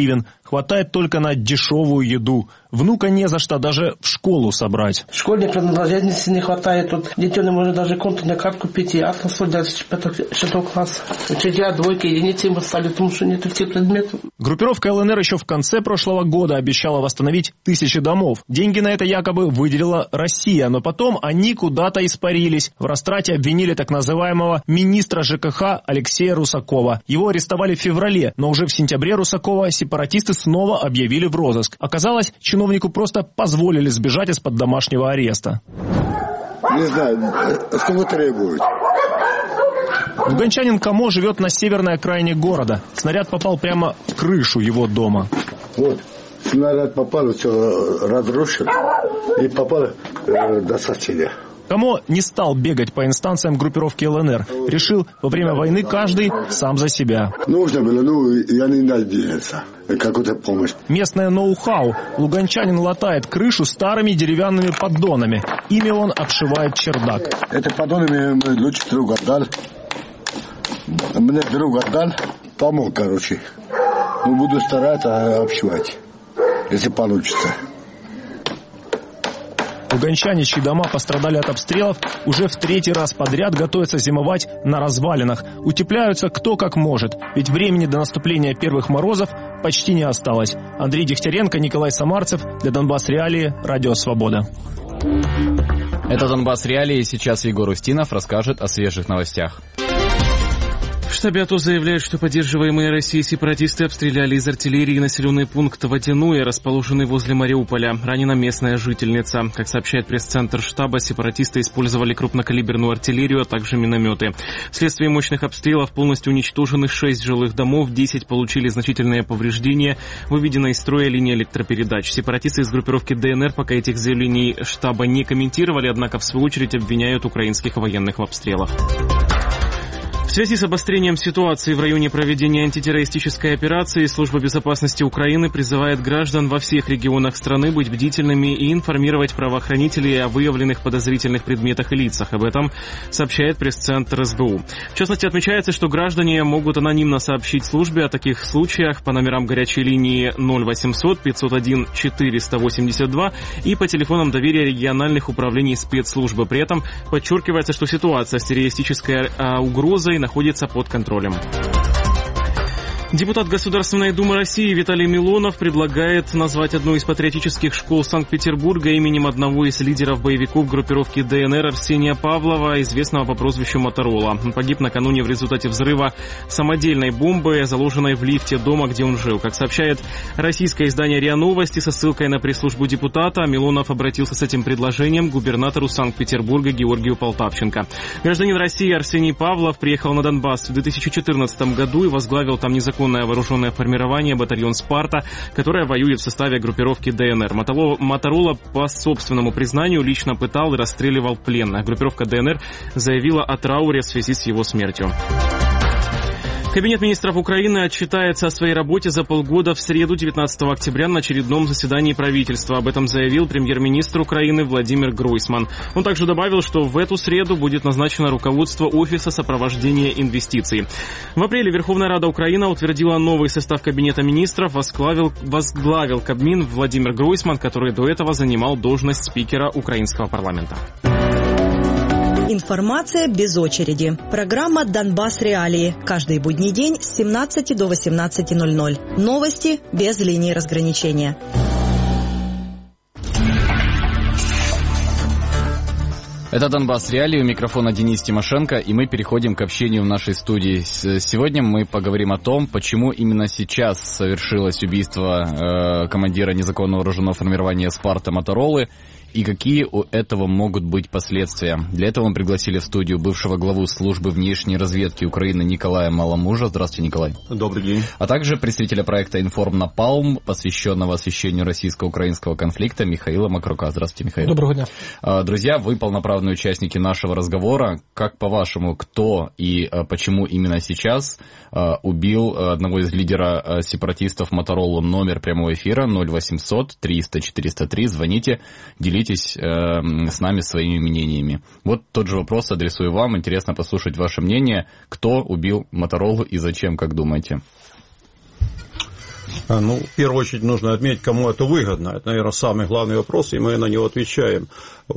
гривен. Хватает только на дешевую еду. Внука не за что даже в школу собрать. Школьной принадлежности не хватает. Тут детей не может даже контурную картку купить. И атлас дальше шестого класса. Учителя двойки, единицы им стали, потому что нет всех предметов. Группировка ЛНР еще в конце прошлого года обещала восстановить тысячи домов. Деньги на это якобы выделила Россия, но потом они куда-то испарились. В растрате обвинили так называемого министра ЖКХ Алексея Русакова. Его арестовали в феврале, но уже в сентябре Русакова сепаратисты снова объявили в розыск. Оказалось, чиновнику просто позволили сбежать из-под домашнего ареста. Не знаю, сколько требует. Луганчанин Камо живет на северной окраине города. Снаряд попал прямо в крышу его дома. Вот, снаряд попал, все разрушил и попал э, до соседа. Камо не стал бегать по инстанциям группировки ЛНР. Решил, во время войны каждый сам за себя. Нужно было, ну, я не надеялся. Какую-то помощь. Местное ноу-хау. Луганчанин латает крышу старыми деревянными поддонами. Ими он обшивает чердак. Это поддоны мне лучше друг отдал. Мне друг отдал, помог, короче. Ну, буду стараться обшивать, если получится. Луганчане, чьи дома пострадали от обстрелов, уже в третий раз подряд готовятся зимовать на развалинах. Утепляются кто как может, ведь времени до наступления первых морозов почти не осталось. Андрей Дегтяренко, Николай Самарцев. Для Донбасс Реалии. Радио Свобода. Это Донбасс Реалии. Сейчас Егор Устинов расскажет о свежих новостях. В штабе АТО заявляют, что поддерживаемые Россией сепаратисты обстреляли из артиллерии населенный пункт Водяное, расположенный возле Мариуполя. Ранена местная жительница. Как сообщает пресс-центр штаба, сепаратисты использовали крупнокалиберную артиллерию, а также минометы. Вследствие мощных обстрелов полностью уничтожены шесть жилых домов, десять получили значительные повреждения, выведена из строя линия электропередач. Сепаратисты из группировки ДНР пока этих заявлений штаба не комментировали, однако в свою очередь обвиняют украинских военных в обстрелах. В связи с обострением ситуации в районе проведения антитеррористической операции Служба безопасности Украины призывает граждан во всех регионах страны быть бдительными и информировать правоохранителей о выявленных подозрительных предметах и лицах. Об этом сообщает пресс-центр СБУ. В частности, отмечается, что граждане могут анонимно сообщить службе о таких случаях по номерам горячей линии ноль восемьсот пятьсот один четыреста восемьдесят два и по телефонам доверия региональных управлений спецслужбы. При этом подчеркивается, что ситуация с террористической а, угрозой находится под контролем. Депутат Государственной Думы России Виталий Милонов предлагает назвать одну из патриотических школ Санкт-Петербурга именем одного из лидеров боевиков группировки ДНР Арсения Павлова, известного по прозвищу Моторола. Он погиб накануне в результате взрыва самодельной бомбы, заложенной в лифте дома, где он жил. Как сообщает российское издание РИА Новости со ссылкой на пресс-службу депутата, Милонов обратился с этим предложением к губернатору Санкт-Петербурга Георгию Полтавченко. Гражданин России Арсений Павлов приехал на Донбасс в две тысячи четырнадцатом году и возглавил там незаконную вооруженное формирование батальон «Спарта», которое воюет в составе группировки ДНР. Моторола, по собственному признанию, лично пытал и расстреливал пленных. Группировка ДНР заявила о трауре в связи с его смертью. Кабинет министров Украины отчитается о своей работе за полгода в среду, девятнадцатого октября, на очередном заседании правительства. Об этом заявил премьер-министр Украины Владимир Гройсман. Он также добавил, что в эту среду будет назначено руководство Офиса сопровождения инвестиций. В апреле Верховная Рада Украины утвердила новый состав Кабинета министров, возглавил, возглавил Кабмин Владимир Гройсман, который до этого занимал должность спикера украинского парламента. Информация без очереди. Программа «Донбасс Реалии». Каждый будний день с семнадцати до восемнадцати ноль-ноль. Новости без линии разграничения. Это Донбасс Реалии, у микрофона Денис Тимошенко, и мы переходим к общению в нашей студии. Сегодня мы поговорим о том, почему именно сейчас совершилось убийство э, командира незаконного вооруженного формирования «Спарта» Моторолы, и какие у этого могут быть последствия. Для этого мы пригласили в студию бывшего главу службы внешней разведки Украины Николая Маломужа. Здравствуйте, Николай. Добрый день. А также представителя проекта «Информнапалм», посвященного освещению российско-украинского конфликта, Михаила Макрука. Здравствуйте, Михаил. Доброго дня. Друзья, вы полноправные участники нашего разговора. Как, по-вашему, кто и почему именно сейчас убил одного из лидеров сепаратистов Моторолу? Номер прямого эфира ноль восемьсот триста четыреста три. Звоните, делитесь Делитесь э, с нами своими мнениями. Вот тот же вопрос адресую вам. Интересно послушать ваше мнение. Кто убил Моторолу и зачем, как думаете? Ну, в первую очередь нужно отметить, кому это выгодно. Это, наверное, самый главный вопрос, и мы на него отвечаем.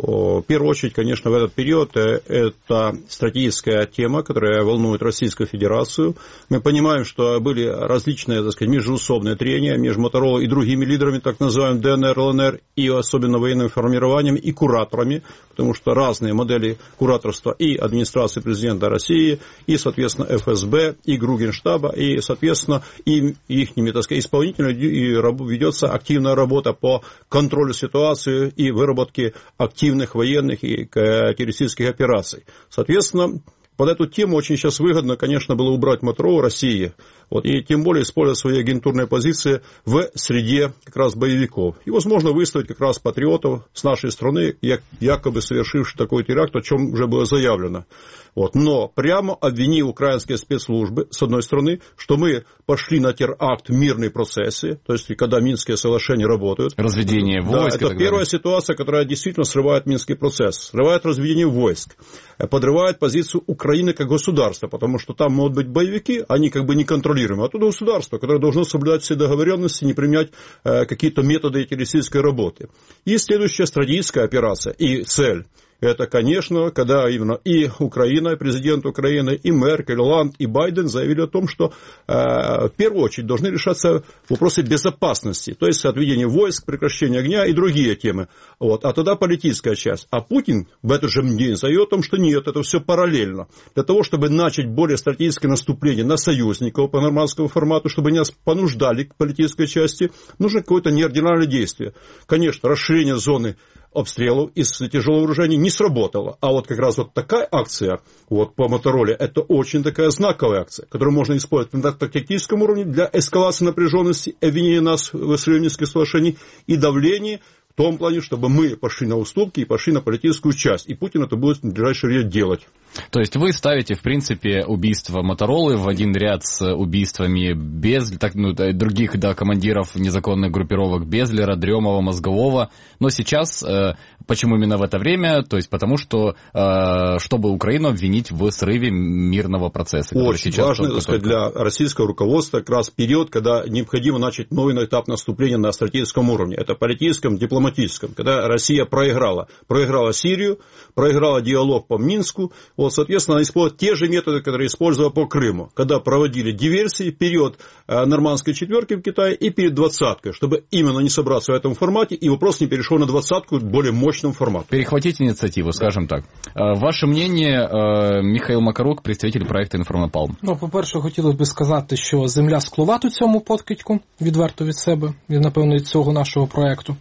В первую очередь, конечно, в этот период это стратегическая тема, которая волнует Российскую Федерацию. Мы понимаем, что были различные, так сказать, междуусобные трения между Моторолой и другими лидерами, так называемым ДНР, ЛНР, и особенно военными формированиями и кураторами, потому что разные модели кураторства и администрации президента России, и, соответственно, эф эс бэ, и Генгенштаба, и, соответственно, и их, так сказать, исполнительно ведется активная работа по контролю ситуации и выработке активных военных и террористических операций. Соответственно, под эту тему очень сейчас выгодно, конечно, было убрать Моторолу России, вот, и тем более использовать свои агентурные позиции в среде как раз боевиков. И, возможно, выставить как раз патриотов с нашей страны, якобы совершивших такой теракт, о чем уже было заявлено. Вот. Но прямо обвинив украинские спецслужбы, с одной стороны, что мы пошли на теракт в мирной процессе, то есть когда Минские соглашения работают. Разведение войск. Да, это первая ситуация, которая действительно срывает Минский процесс, срывает разведение войск, подрывает позицию Украины как государства, потому что там могут быть боевики, они как бы не контролируемы. Оттуда государство, которое должно соблюдать все договоренности, не применять э, какие-то методы террористической работы. И следующая стратегическая операция и цель. Это, конечно, когда именно и Украина, и президент Украины, и Меркель, Оланд, и Байден заявили о том, что э, в первую очередь должны решаться вопросы безопасности, то есть отведение войск, прекращение огня и другие темы. Вот. А тогда политическая часть. А Путин в этот же день заявил о том, что нет, это все параллельно. Для того, чтобы начать более стратегическое наступление на союзников по нормандскому формату, чтобы нас понуждали к политической части, нужно какое-то неординарное действие. Конечно, расширение зоны обстрелов из тяжелого вооружения не сработало. А вот как раз вот такая акция вот, по Мотороле, это очень такая знаковая акция, которую можно использовать на тактическом уровне для эскалации напряженности, обвинения нас в срыве Минских соглашений и давления в том плане, чтобы мы пошли на уступки и пошли на политическую часть. И Путин это будет в ближайшее время делать. То есть вы ставите, в принципе, убийство Моторолы в один ряд с убийствами без, так, ну, других да, командиров незаконных группировок Безлера, Дремова, Мозгового. Но сейчас, э, почему именно в это время? То есть потому что, э, чтобы Украину обвинить в срыве мирного процесса. Очень важно, так сказать, для российского руководства как раз период, когда необходимо начать новый этап наступления на стратегическом уровне. Это политическом, дипломатическом. Когда Россия проиграла. Проиграла Сирию, проиграла диалог по Минску. Вот, соответственно, она использует те же методы, которые использовала по Крыму, когда проводили диверсии перед э, нормандской четверкой в Китае и перед двадцаткой, чтобы именно не собраться в этом формате, и вопрос не перешел на двадцатку в более мощном формате. Перехватить инициативу, скажем так. Ваше мнение, Михаил Макарук, представитель проекту «Інформапалм». Ну, по-перше, хотілося б сказати, що земля скловат у цьому подкидьку, відверто від себе, і, напевно, від цього нашого проекту.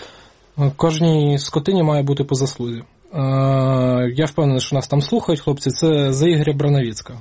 Кожній скотині має бути по заслузі. Я впевнений, що нас там слухають, хлопці, це за Ігоря Бранавіцька.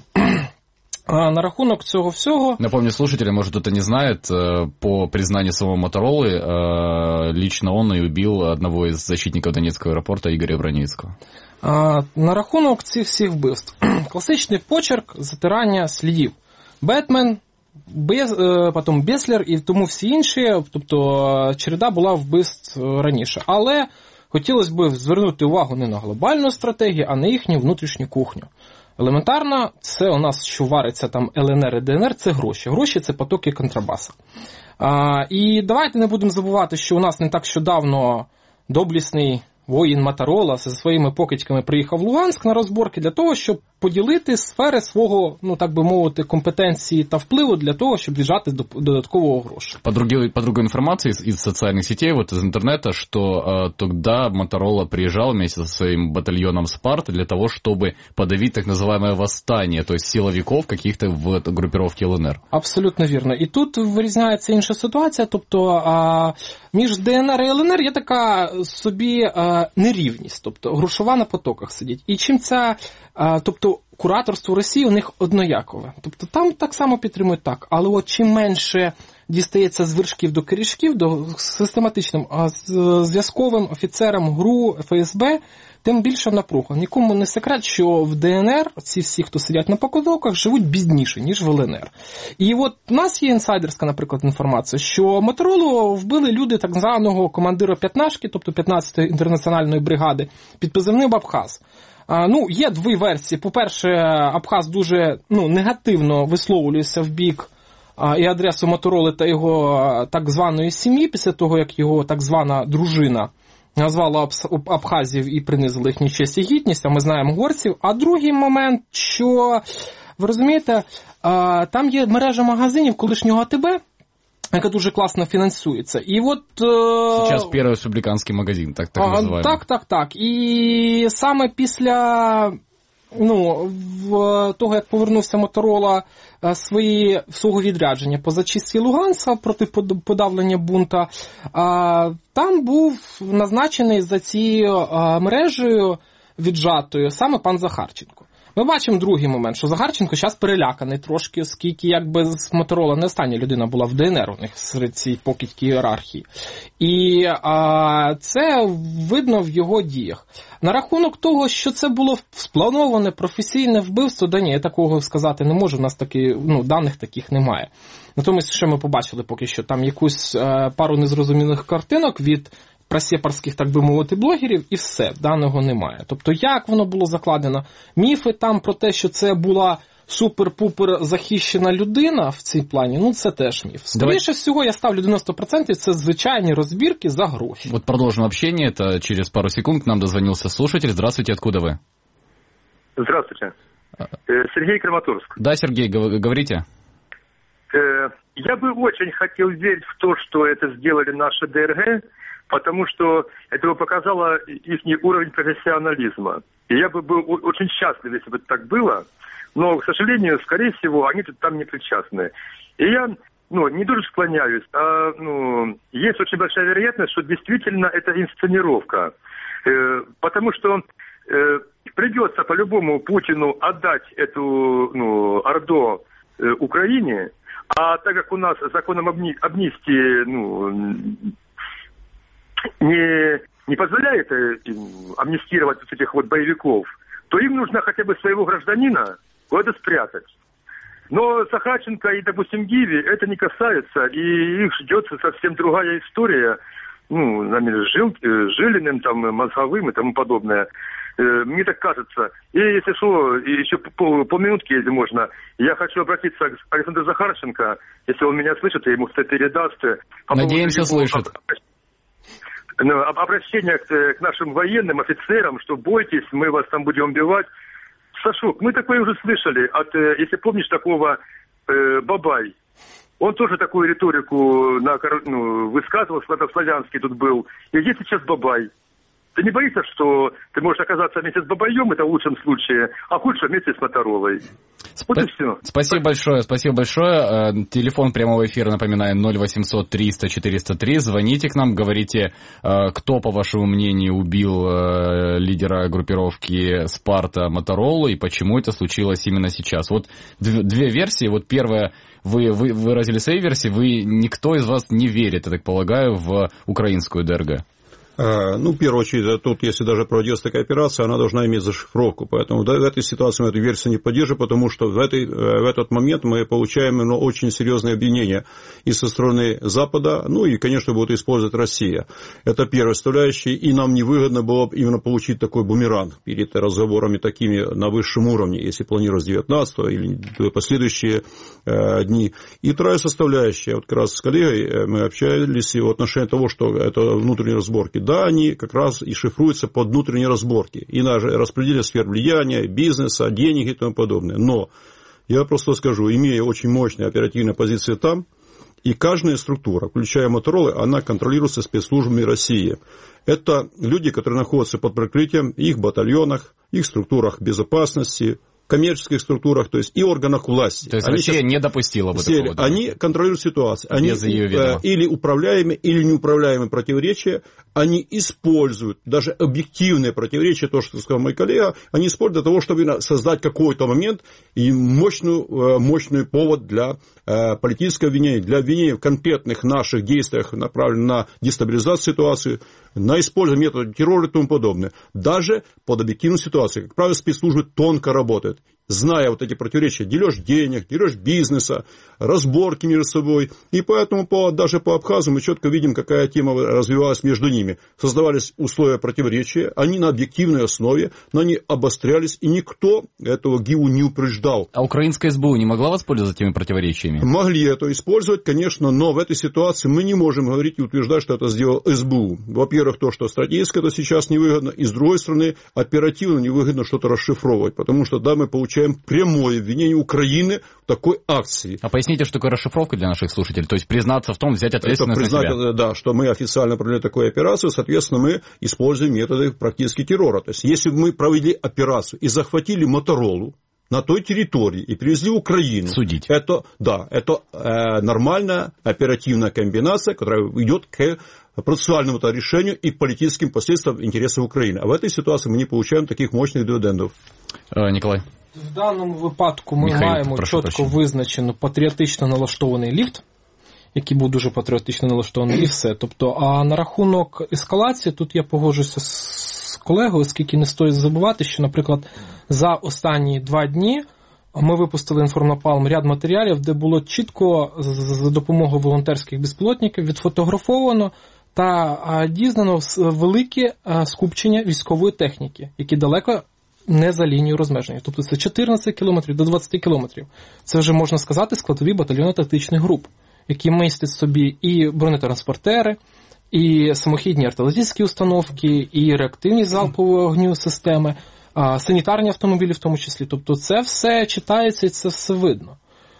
А на рахунок цього всього... Напомню слушателям, может, кто-то не знает, по признанию самого Моторолы, лично он и убил одного из защитников Донецкого аэропорта Игоря Бранавіцького. А на рахунок цих всіх вбивств. Класичний почерк затирання слідів. Бетмен, Без, потім Безлер і тому всі інші, тобто череда була вбивств раніше. Але хотілося б звернути увагу не на глобальну стратегію, а на їхню внутрішню кухню. Елементарно, це у нас, що вариться там ел ен ер і де ен ер, це гроші. Гроші – це потоки контрабаса. А, і давайте не будемо забувати, що у нас не так що давно доблісний воїн Моторола зі своїми покидьками приїхав в Луганськ на розборки для того, щоб поділити сфери свого, ну так би мовити, компетенції та впливу для того, щоб віджати додаткового грошу. По другой, по другой информации из, из социальных сетей, вот из интернета, что э, тогда Моторола приезжал вместе со своим батальоном «Спарта» для того, чтобы подавить так называемое восстание, то есть силовиков каких-то в группировке ел ен ер. Абсолютно вірно. І тут вирізняється інша ситуація, тобто а, між де ен ер і ел ен ер є така собі а, нерівність, тобто грошова на потоках сидить. І чим ця, а, тобто кураторство Росії у них одноякове. Тобто там так само підтримують так, але от чим менше дістається з вершків до корішків, до систематичним а, зв'язковим офіцерам ГРУ, еф ес бе, тим більше напруга. Нікому не секрет, що в де ен ер ці всі, хто сидять на покидовках, живуть бідніше, ніж в ел ен ер. І от у нас є інсайдерська, наприклад, інформація, що Моторолу вбили люди так званого командира п'ятнашки, тобто п'ятнадцятої інтернаціональної бригади, під позивним Абхаз. А, ну, є дві версії. По-перше, Абхаз дуже ну, негативно висловлюється в бік і адресу Мотороли та його так званої сім'ї, після того, як його так звана дружина назвала абхазів і принизила їхню честь і гідність, а ми знаємо горців. А другий момент, що, ви розумієте, там є мережа магазинів колишнього АТБ, яка дуже класно фінансується. І от... Сейчас перший республіканський магазин, так, так називаємо. Так, так, так. І саме після... Ну, в того, як повернувся Моторола свої, свого відрядження по зачистці Луганська проти подавлення бунта, там був назначений за цією мережею віджатою саме пан Захарченко. Ми бачимо другий момент, що Захарченко зараз переляканий трошки, оскільки якби з Моторола не остання людина була в ДНР у них серед цієї покидької ієрархії. І а, це видно в його діях. На рахунок того, що це було сплановане професійне вбивство, да ні, я такого сказати не можу, у нас таки, ну, даних таких немає. Натомість, що ми побачили поки що, там якусь а, пару незрозумілих картинок від просепарських, так би мовити, блогерів, і все, даного немає. Тобто, як воно було закладено? Міфи там про те, що це була супер-пупер захищена людина в цій плані, ну це теж міф. Скоріше всього, я ставлю дев'яносто відсотків, це звичайні розбірки за гроші. Вот продолжим общение, это через пару секунд к нам дозвонился слушатель. Здравствуйте, откуда вы? Здравствуйте. Сергей, Краматорск. Да, Сергей, говорите. Я бы очень хотел верить в то, что это сделали наши ДРГ, потому что это показало их уровень профессионализма. И я бы был очень счастлив, если бы это так было, но, к сожалению, скорее всего, они там не причастны. И я, ну, не дуже склоняюсь, а, ну, есть очень большая вероятность, что действительно это инсценировка. Э, потому что э, придется по-любому Путину отдать эту, ну, орду э, Украине, а так как у нас законом амни- амнистии, ну, не, не позволяет э, амнистировать вот этих вот боевиков, то им нужно хотя бы своего гражданина куда-то спрятать. Но Захарченко и, допустим, Гиви это не касается, и их ждет совсем другая история, ну, нами Жил, Жилиным, там, Мозговым и тому подобное. Мне так кажется. И если что, еще пол, полминутки, если можно, я хочу обратиться к Александру Захарченко, если он меня слышит, я ему, кстати, передаст. Надеемся, слышит. Обращение к, к нашим военным офицерам, что бойтесь, мы вас там будем убивать. Сашок, мы такое уже слышали, от, если помнишь, такого э, Бабай. Он тоже такую риторику на, ну, высказывал, славянский тут был. И где сейчас Бабай? Ты не боишься, что ты можешь оказаться вместе с Бабаем, это в лучшем случае, а в худшем вместе с Моторолой? Вот Спа- и все. Спасибо большое, спасибо большое. Телефон прямого эфира, напоминаю, ноль восемьсот триста четыреста три. Звоните к нам, говорите, кто, по вашему мнению, убил лидера группировки Спарта Моторолу и почему это случилось именно сейчас. Вот две версии. Вот первая, вы, вы выразили свои версии, вы, никто из вас не верит, я так полагаю, в украинскую ДРГ. Ну, в первую очередь, тут, если даже проводилась такая операция, она должна иметь зашифровку. Поэтому да, в этой ситуации мы эту версию не поддерживаем, потому что в, этой, в этот момент мы получаем ну, очень серьезные обвинения и со стороны Запада, ну и, конечно, будет использовать Россия. Это первая составляющая, и нам невыгодно было бы именно получить такой бумеранг перед разговорами такими на высшем уровне, если планировать с девятнадцатого или последующие э, дни. И вторая составляющая, вот как раз с коллегой мы общались в отношении того, что это внутренние разборки. Да, они как раз и шифруются под внутренние разборки. И на распределение сфер влияния, бизнеса, денег и тому подобное. Но я просто скажу, имея очень мощные оперативные позиции там, и каждая структура, включая Моторолы, она контролируется спецслужбами России. Это люди, которые находятся под прикрытием, их батальонах, их структурах безопасности, коммерческих структурах, то есть и органах власти. То есть они Россия не допустила бы сели, такого? Они контролируют ситуацию. Они без ее ведома. Или управляемые, или неуправляемые противоречия, они используют даже объективные противоречия, то, что сказал мой коллега, они используют для того, чтобы создать какой-то момент и мощную, мощный повод для политического обвинения, для обвинения в конкретных наших действиях, направленных на дестабилизацию ситуации, на использование методов террора и тому подобное. Даже под объективную ситуацию. Как правило, спецслужбы тонко работают. зная вот эти противоречия, дележ денег, дележ бизнеса, разборки между собой. И поэтому по, даже по Абхазу мы четко видим, какая тема развивалась между ними. Создавались условия противоречия, они на объективной основе, но они обострялись, и никто этого ГИУ не упреждал. А украинская СБУ не могла воспользоваться этими противоречиями? Могли это использовать, конечно, но в этой ситуации мы не можем говорить и утверждать, что это сделал СБУ. Во-первых, то, что стратегически это сейчас невыгодно, и с другой стороны, оперативно невыгодно что-то расшифровывать, потому что, да, мы получаем прямое обвинение Украины в такой акции. А поясните, что такое расшифровка для наших слушателей? То есть признаться в том, взять ответственность это признать, на себя? Да, что мы официально провели такую операцию, соответственно, мы используем методы практически террора. То есть, если бы мы провели операцию и захватили Моторолу на той территории и привезли в Украину, судить. Это, да, это э, нормальная оперативная комбинация, которая идет к процессуальному решению и к политическим последствиям интересов Украины. А в этой ситуации мы не получаємо таких мощних дивідендів. Николай. В даному випадку ми Михайло, маємо чітко прощення. визначено патріотично налаштований ліфт, який був дуже патріотично налаштований, і все. Тобто, а на рахунок ескалації, тут я погоджуюся з колегою, оскільки не стоїть забувати, що, наприклад, за останні два дні ми випустили інформнапалм ряд матеріалів, де було чітко за допомогою волонтерських безпілотників відфотографовано та дізнано велике скупчення військової техніки, які далеко не за лінією розмеження. Тобто це чотирнадцять кілометрів до двадцять кілометрів. Це вже, можна сказати, складові батальйонно-тактичних груп, які містять собі і бронетранспортери, і самохідні артилерійські установки, і реактивні залпової вогню системи, санітарні автомобілі в тому числі. Тобто це все читається і це все видно.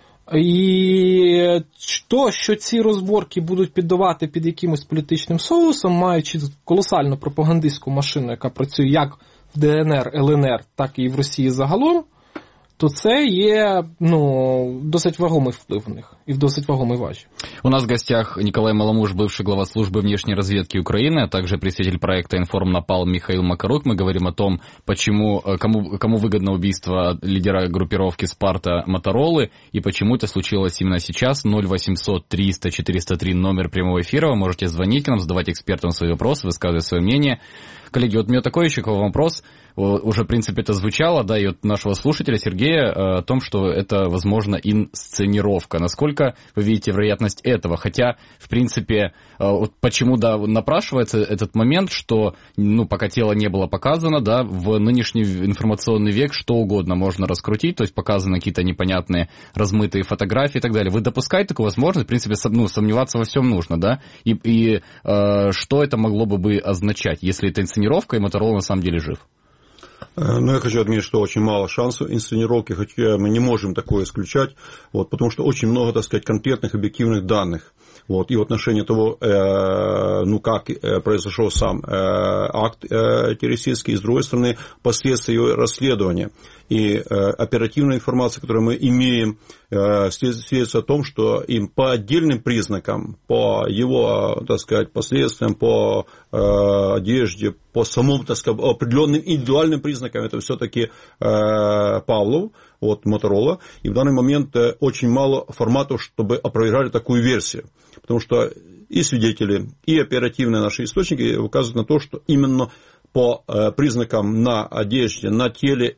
І то, що ці розборки будуть піддавати під якимось політичним соусом, маючи колосальну пропагандистську машину, яка працює як в ДНР, ЛНР, так і в Росії загалом, то це є, ну, досить вагомий вплив в них и досить вагомый важь. У нас в гостях Николай Маломуж, бывший глава службы внешней разведки Украины, а также представитель проекта «Информнапалм» Михаил Макарук. Мы говорим о том, почему, кому, кому выгодно убийство лидера группировки «Спарта» Моторолы и почему это случилось именно сейчас. ноль восемьсот триста четыреста три номер прямого эфира. Вы можете звонить нам, задавать экспертам свои вопросы, высказывать свое мнение. Коллеги, вот у меня такой еще вопрос. Уже, в принципе, это звучало, да, и от нашего слушателя Сергея о том, что это, возможно, инсценировка. Насколько вы видите вероятность этого? Хотя, в принципе, вот почему, да, напрашивается этот момент, что, ну, пока тело не было показано, да, в нынешний информационный век что угодно можно раскрутить, то есть показаны какие-то непонятные размытые фотографии и так далее. Вы допускаете такую возможность? В принципе, ну, сомневаться во всем нужно, да? И, и э, что это могло бы, бы означать, если это инсценировка и Моторола на самом деле жив? Ну, я хочу отметить, что очень мало шансов инсценировки, хотя мы не можем такое исключать, вот, потому что очень много, так сказать, конкретных объективных данных. Вот, и в отношении того, э, ну, как произошел сам э, акт э, террористический, и, с другой стороны, последствия его расследования. И э, оперативная информация, которую мы имеем, э, свидетельствует о том, что им по отдельным признакам, по его, так сказать, последствиям, по э, одежде, по самому, так сказать, определенным индивидуальным признакам, это все-таки э, Павлов, вот, Моторола. И в данный момент э, очень мало форматов, чтобы опровергали такую версию. Потому что и свидетели, и оперативные наши источники указывают на то, что именно по признакам на одежде, на теле,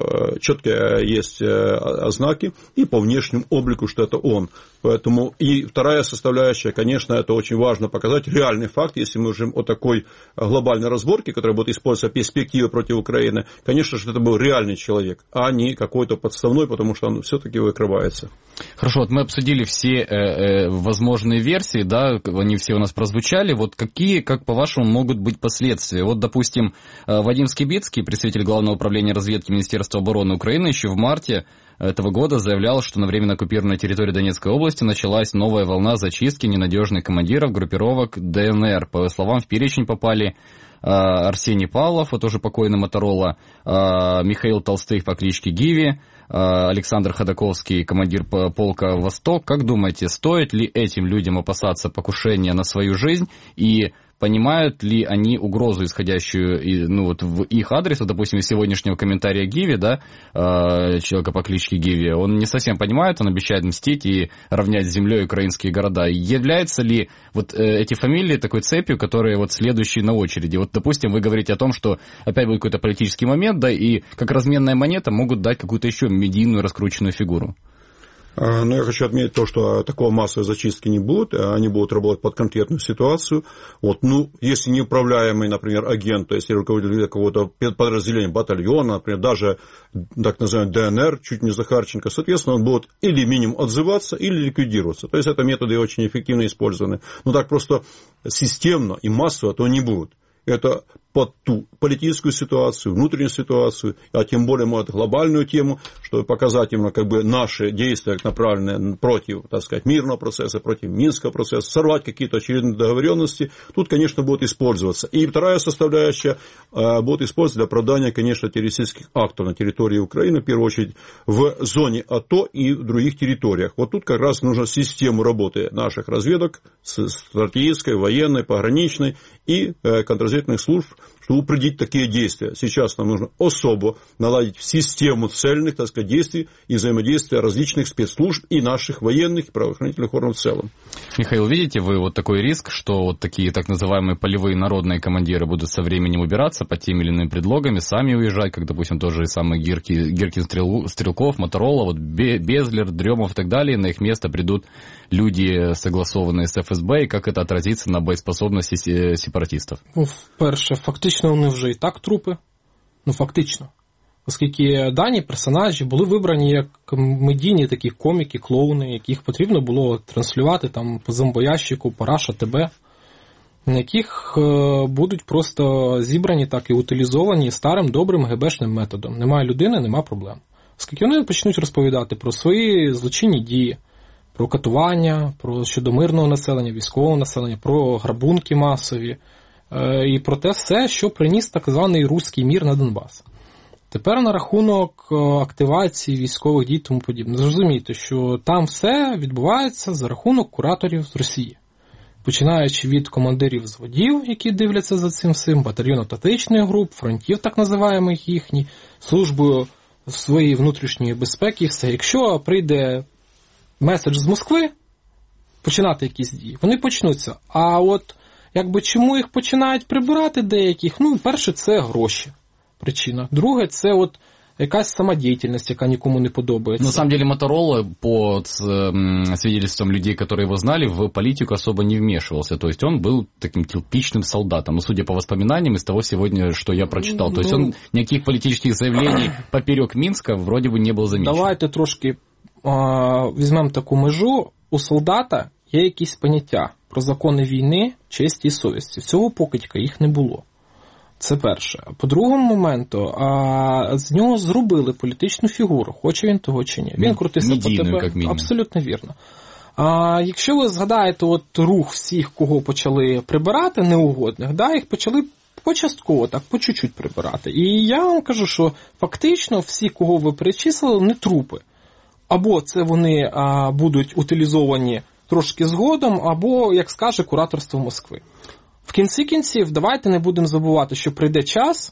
четко есть ознаки, и по внешнему облику, что это он. Поэтому и вторая составляющая, конечно, это очень важно показать реальный факт, если мы говорим о такой глобальной разборке, которая будет использоваться в перспективе против Украины, конечно же, это был реальный человек, а не какой-то подставной, потому что он все-таки выкрывается. Хорошо, вот мы обсудили все э, э, возможные версии, да, они все у нас прозвучали. Вот какие, как по-вашему, могут быть последствия? Вот, допустим, Вадим Скибицкий, представитель Главного управления разведки Министерства обороны Украины, еще в марте этого года заявлял, что на временно оккупированной территории Донецкой области началась новая волна зачистки ненадежных командиров группировок ДНР. По его словам, в перечень попали Арсений Павлов, вот тоже покойный Моторола, Михаил Толстых по кличке Гиви, Александр Ходаковский, командир полка «Восток». Как думаете, стоит ли этим людям опасаться покушения на свою жизнь? И понимают ли они угрозу, исходящую ну, вот в их адрес, вот, допустим, из сегодняшнего комментария Гиви, да, человека по кличке Гиви, он не совсем понимает, он обещает мстить и равнять с землей украинские города. Являются ли вот эти фамилии такой цепью, которые вот следующие на очереди? Вот, допустим, вы говорите о том, что опять будет какой-то политический момент, да, и как разменная монета могут дать какую-то еще медийную раскрученную фигуру. Но я хочу отметить то, что такого массовой зачистки не будет, они будут работать под конкретную ситуацию. Вот, ну, если неуправляемый, например, агент, то есть руководитель какого-то подразделения, батальона, например, даже так называемый ДНР, чуть не Захарченко, соответственно, он будет или минимум отзываться, или ликвидироваться. То есть это методы очень эффективно использованы. Но так просто системно и массово то не будет. Это под ту политическую ситуацию, внутреннюю ситуацию, а тем более может глобальную тему, чтобы показать именно как бы наши действия, направленные против, так сказать, мирного процесса, против Минского процесса, сорвать какие-то очередные договоренности, тут, конечно, будет использоваться. И вторая составляющая э, будет использоваться для оправдания, конечно, террористических актов на территории Украины, в первую очередь в зоне АТО и в других территориях. Вот тут как раз нужна система работы наших разведок, стратегической, военной, пограничной и э, контрразведывательных служб, чтобы упредить такие действия. Сейчас нам нужно особо наладить систему цельных, так сказать, действий и взаимодействия различных спецслужб и наших военных и правоохранительных органов в целом. Михаил, видите вы вот такой риск, что вот такие так называемые полевые народные командиры будут со временем убираться под теми или иными предлогами, сами уезжать, как, допустим, тоже самые Гирки, Гиркин Стрелков, Моторола, вот Безлер, Дремов и так далее, на их место придут люди, согласованные с эф эс бэ, и как это отразится на боеспособности сепаратистів? Ну, вперше, фактично вони вже і так трупи. Ну, фактично. Оскільки дані персонажі були вибрані як медійні такі коміки, клоуни, яких потрібно було транслювати там по зомбоящику, по Раша ТБ, на яких е, будуть просто зібрані так і утилізовані старим добрим ГБшним методом. Немає людини, немає проблем. Оскільки вони почнуть розповідати про свої злочинні дії, про катування, про щодо мирного населення, військового населення, про грабунки масові е, і про те все, що приніс так званий руський мір на Донбас. Тепер на рахунок активації військових дій і тому подібне. Зрозумійте, що там все відбувається за рахунок кураторів з Росії. Починаючи від командирів зводів, які дивляться за цим всім, батальйонно-тактичних груп, фронтів так називаємих їхні, службою своєї внутрішньої безпеки і все. Якщо прийде меседж з Москви, починати якісь дії, вони почнуться. А от якби чому їх починають прибирати деяких? Ну, перше, це гроші. Причина. Друге, це от якась самодеятельность, яка нікому не подобається. На самом деле Моторола, по свидетельствам людей, которые его знали, в политику особо не вмешивался. То есть он был таким типичным солдатом. Но судя по воспоминаниям из того сегодня, что я прочитал. То есть он никаких политических заявлений поперек Минска вроде бы не был замечен. Давайте трошки а, візьмемо таку межу. У солдата є якісь поняття про закони війни, честі і совісті. Всього покидька їх не було. Це перше. По другому моменту, а, з нього зробили політичну фігуру, хоче він того чи ні. Він крутився по тебе. Абсолютно вірно. А, якщо ви згадаєте от рух всіх, кого почали прибирати, неугодних, да, їх почали почастково, так, по чуть-чуть прибирати. І я вам кажу, що фактично всі, кого ви перечислили, не трупи. Або це вони а, будуть утилізовані трошки згодом, або, як скаже кураторство Москви. В кінці кінців, давайте не будемо забувати, що прийде час,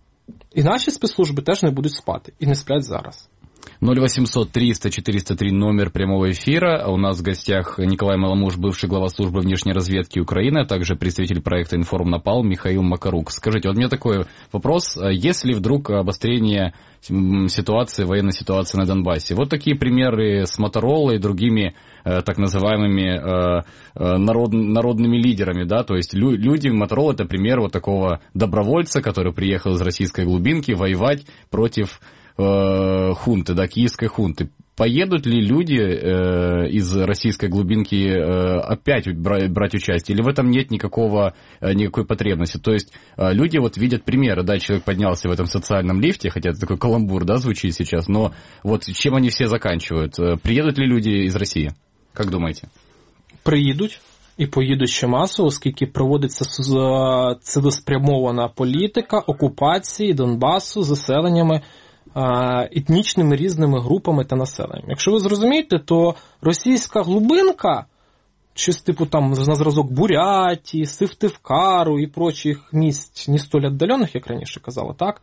і наші спецслужби теж не будуть спати. І не сплять зараз. ноль восемьсот триста четыреста три номер прямого эфира. У нас в гостях Николай Маламуш, бывший глава службы внешней разведки Украины, а также представитель проекта «Информнапалм» Михаил Макарук. Скажите, вот у меня такой вопрос. Если вдруг обострение ситуации, военной ситуации на Донбассе, вот такие примеры с Моторолой и другими э, так называемыми э, народ, народными лидерами, да, то есть лю, люди, Моторола — это пример вот такого добровольца, который приехал из российской глубинки воевать против хунты, да, киевской хунты. Поедут ли люди э, из российской глубинки э, опять брать, брать участие? Или в этом нет никакого, э, никакой потребности? То есть э, люди вот видят примеры, да, человек поднялся в этом социальном лифте, хотя это такой каламбур, да, звучит сейчас, но вот чем они все заканчивают? Приедут ли люди из России? Как думаете? Приїдуть. І поїдуть ще масово, оскільки проводиться цілеспрямована політика окупації Донбасу заселеннями етнічними різними групами та населенням. Якщо ви зрозумієте, то російська глибинка щось типу там на зразок Бурятії, Сыктывкару і прочих місць не столь віддалених, як раніше казали, так?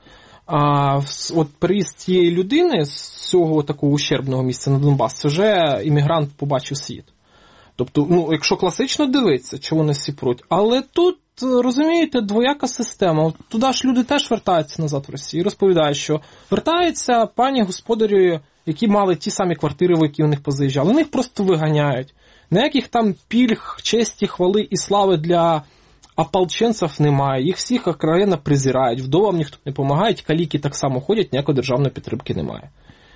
А от приїзд цієї людини з цього такого ущербного місця на Донбас, це вже іммігрант побачив світ. Тобто, ну, якщо класично дивитися, чого вони всі пруть, але тут, розумієте, двояка система. Туди ж люди теж вертаються назад в Росію і розповідають, що вертаються пані господарі, які мали ті самі квартири, в які у них позаїжджали. Вони їх просто виганяють. Ніяких там пільг, честі, хвали і слави для ополченців немає. Їх всіх окремо презирають, вдовам ніхто не допомагає, каліки так само ходять, ніякої державної підтримки немає.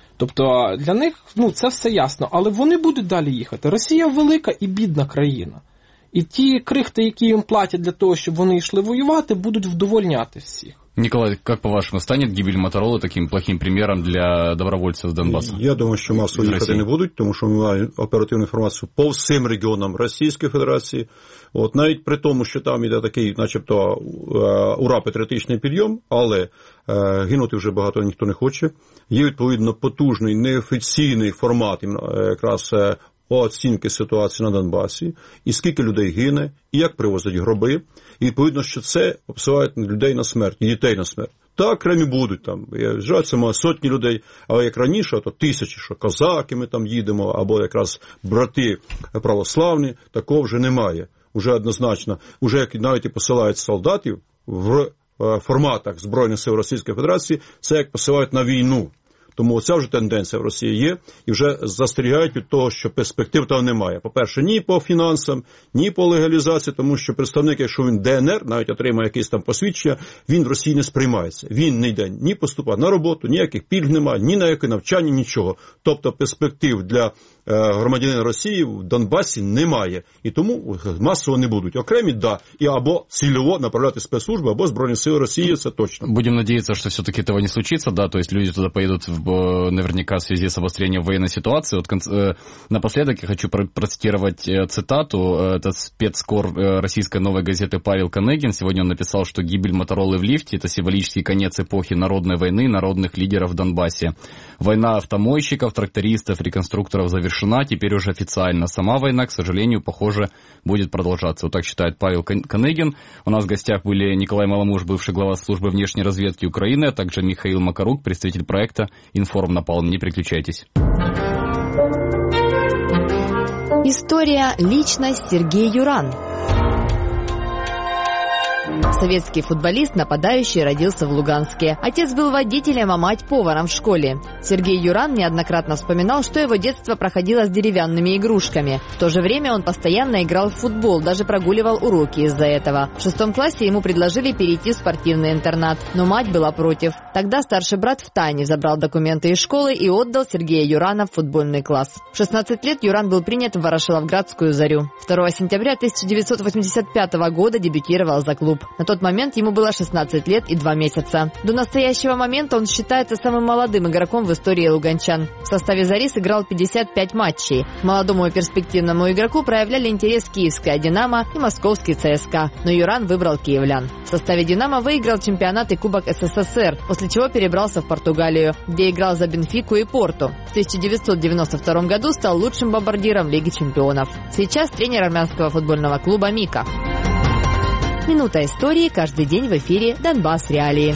Тобто для них, ну, це все ясно, але вони будуть далі їхати. Росія велика і бідна країна. І ті крихти, які їм платять для того, щоб вони йшли воювати, будуть вдовольняти всіх. Николай, как по-вашему, станет гибель Моторолы таким плохим примером для добровольцев Донбасу? Я думаю, що масово їхати не будуть, тому що ми маємо оперативну інформацію по всім регіонам Російської Федерації. От, навіть при тому, що там іде такий, начебто, ура-патріотичний підйом, але е, гинути вже багато ніхто не хоче. Є, відповідно, потужний, неофіційний формат якраз е, оцінки ситуації на Донбасі, і скільки людей гине, і як привозять гроби. І відповідно, що це обсувають людей на смерть, і дітей на смерть. Так, окремі будуть там, жаль, це має сотні людей, але як раніше, то тисячі, що козаки ми там їдемо, або якраз брати православні, такого вже немає. Уже однозначно, уже як навіть і посилають солдатів в форматах Збройних сил Російської Федерації, це як посилають на війну. Тому оця вже тенденція в Росії є, і вже застерігають від того, що перспектив там немає. По-перше, ні по фінансам, ні по легалізації, тому що представник, якщо він ДНР, навіть отримає якесь там посвідчення, він в Росії не сприймається. Він не йде ні поступати на роботу, ніяких пільг немає, ні на яке навчання, нічого. Тобто перспектив для громадянина Росії в Донбасі немає. І тому масово не будуть. Окремі, да, і або цільово направляти спецслужби, або Збройні сили Росії, це точно. Будем надеяться, что все-таки этого не случится, да, то есть люди туда поедут в, наверняка в связи с обострением военной ситуации. Вот э, напоследок я хочу процитировать э, цитату. Это спецкор э, российской «Новой газеты» Павел Конегин. Сегодня он написал, что гибель Моторолы в лифте – это символический конец эпохи народной войны, народных лидеров в Донбассе. Война автомойщиков, трактористов, реконструкторов завершена, теперь уже официально. Сама война, к сожалению, похоже, будет продолжаться. Вот так считает Павел Конегин. У нас в гостях были Николай Маломуж, бывший глава службы внешней разведки Украины, а также Михаил Макарук, представитель проекта «Информнапалм». Не переключайтесь. История «Личность» Сергей Юран. Советский футболист, нападающий, родился в Луганске. Отец был водителем, а мать поваром в школе. Сергей Юран неоднократно вспоминал, что его детство проходило с деревянными игрушками. В то же время он постоянно играл в футбол, даже прогуливал уроки из-за этого. В шестом классе ему предложили перейти в спортивный интернат, но мать была против. Тогда старший брат втайне забрал документы из школы и отдал Сергея Юрана в футбольный класс. В шестнадцать лет Юран был принят в Ворошиловградскую «Зарю». второго сентября тысяча девятьсот восемьдесят пятого года дебютировал за клуб. На тот момент ему было шестнадцать лет и два месяца. До настоящего момента он считается самым молодым игроком в истории луганчан. В составе «Зари» сыграл пятьдесят пять матчей. Молодому и перспективному игроку проявляли интерес киевская «Динамо» и московский ЦСКА, но Юран выбрал киевлян. В составе «Динамо» выиграл чемпионат и Кубок СССР, после чего перебрался в Португалию, где играл за Бенфику и Порту. В тысяча девятьсот девяносто втором году стал лучшим бомбардиром Лиги чемпионов. Сейчас тренер армянского футбольного клуба «Мика». Минута истории каждый день в эфире «Донбасс Реалии».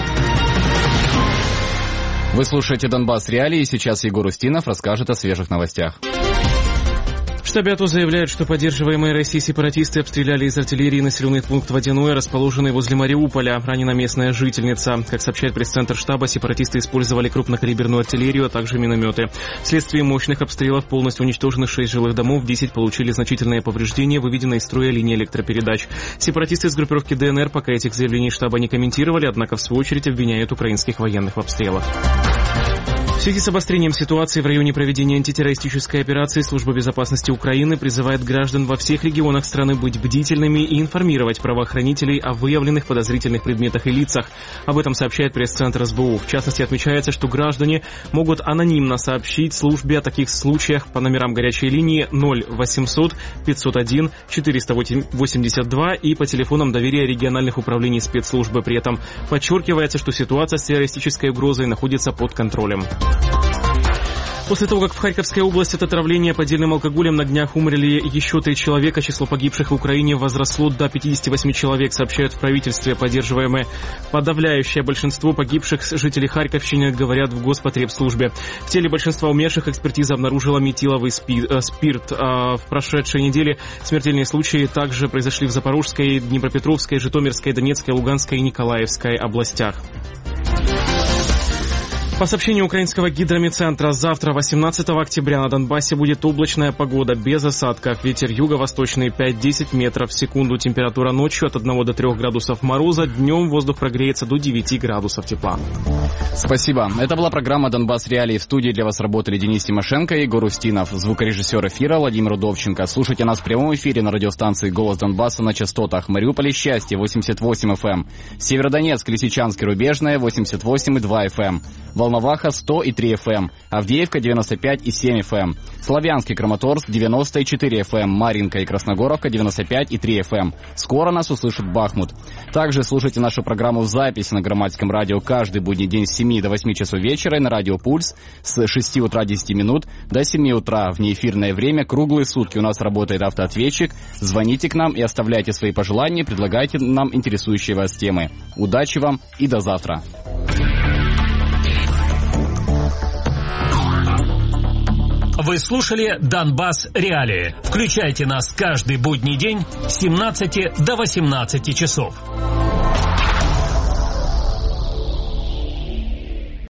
Вы слушаете «Донбасс Реалии», и сейчас Егор Устинов расскажет о свежих новостях. В штабе АТО заявляют, что поддерживаемые Россией сепаратисты обстреляли из артиллерии населенный пункт Водяное, расположенный возле Мариуполя. Ранена местная жительница. Как сообщает пресс-центр штаба, сепаратисты использовали крупнокалиберную артиллерию, а также минометы. Вследствие мощных обстрелов полностью уничтожены шесть жилых домов, десять получили значительные повреждения, выведена из строя линия электропередач. Сепаратисты из группировки ДНР пока этих заявлений штаба не комментировали, однако в свою очередь обвиняют украинских военных в обстрелах. В связи с обострением ситуации в районе проведения антитеррористической операции Служба безопасности Украины призывает граждан во всех регионах страны быть бдительными и информировать правоохранителей о выявленных подозрительных предметах и лицах. Об этом сообщает пресс-центр эс бэ у. В частности, отмечается, что граждане могут анонимно сообщить службе о таких случаях по номерам горячей линии ноль восемьсот пятьсот один четыреста восемьдесят два и по телефонам доверия региональных управлений спецслужбы. При этом подчеркивается, что ситуация с террористической угрозой находится под контролем. После того, как в Харьковской области от отравления поддельным алкоголем на днях умерли еще три человека, число погибших в Украине возросло до пятидесяти восьми человек, сообщают в правительстве. Поддерживаемое подавляющее большинство погибших жителей Харьковщины, говорят в Господребслужбе. В теле большинства умерших экспертиза обнаружила метиловый спирт. А в прошедшей неделе смертельные случаи также произошли в Запорожской, Днепропетровской, Житомирской, Донецкой, Луганской и Николаевской областях. По сообщению украинского гидрометцентра, завтра, восемнадцатого октября, на Донбассе будет облачная погода без осадков. Ветер юго-восточный пять-десять метров в секунду. Температура ночью от одного до трёх градусов мороза. Днем воздух прогреется до девяти градусов тепла. Спасибо. Это была программа «Донбасс Реалии». В студии для вас работали Денис Тимошенко и Егор Устинов. Звукорежиссер эфира Владимир Удовченко. Слушайте нас в прямом эфире на радиостанции «Голос Донбасса» на частотах Мариуполе «Счастье» восемьдесят восемь эф эм, Северодонецк, Лисичанск и Рубежная восемьдесят восемь и два эф эм, Волноваха сто и три эф эм, Авдеевка девяносто пять и семь эф эм, Славянск и Краматорск девяносто и четыре эф эм, Марьинка и Красногоровка девяносто пять и три эф эм. Скоро нас услышит Бахмут. Также слушайте нашу программу в записи на Громадском радио каждый будний день с семи до восьми часов вечера и на радио Пульс с шести утра десяти минут до семи утра. В неэфирное время круглые сутки у нас работает автоответчик. Звоните к нам и оставляйте свои пожелания, предлагайте нам интересующие вас темы. Удачи вам и до завтра. Вы слушали «Донбасс Реалии». Включайте нас каждый будний день с семнадцати до восемнадцати часов.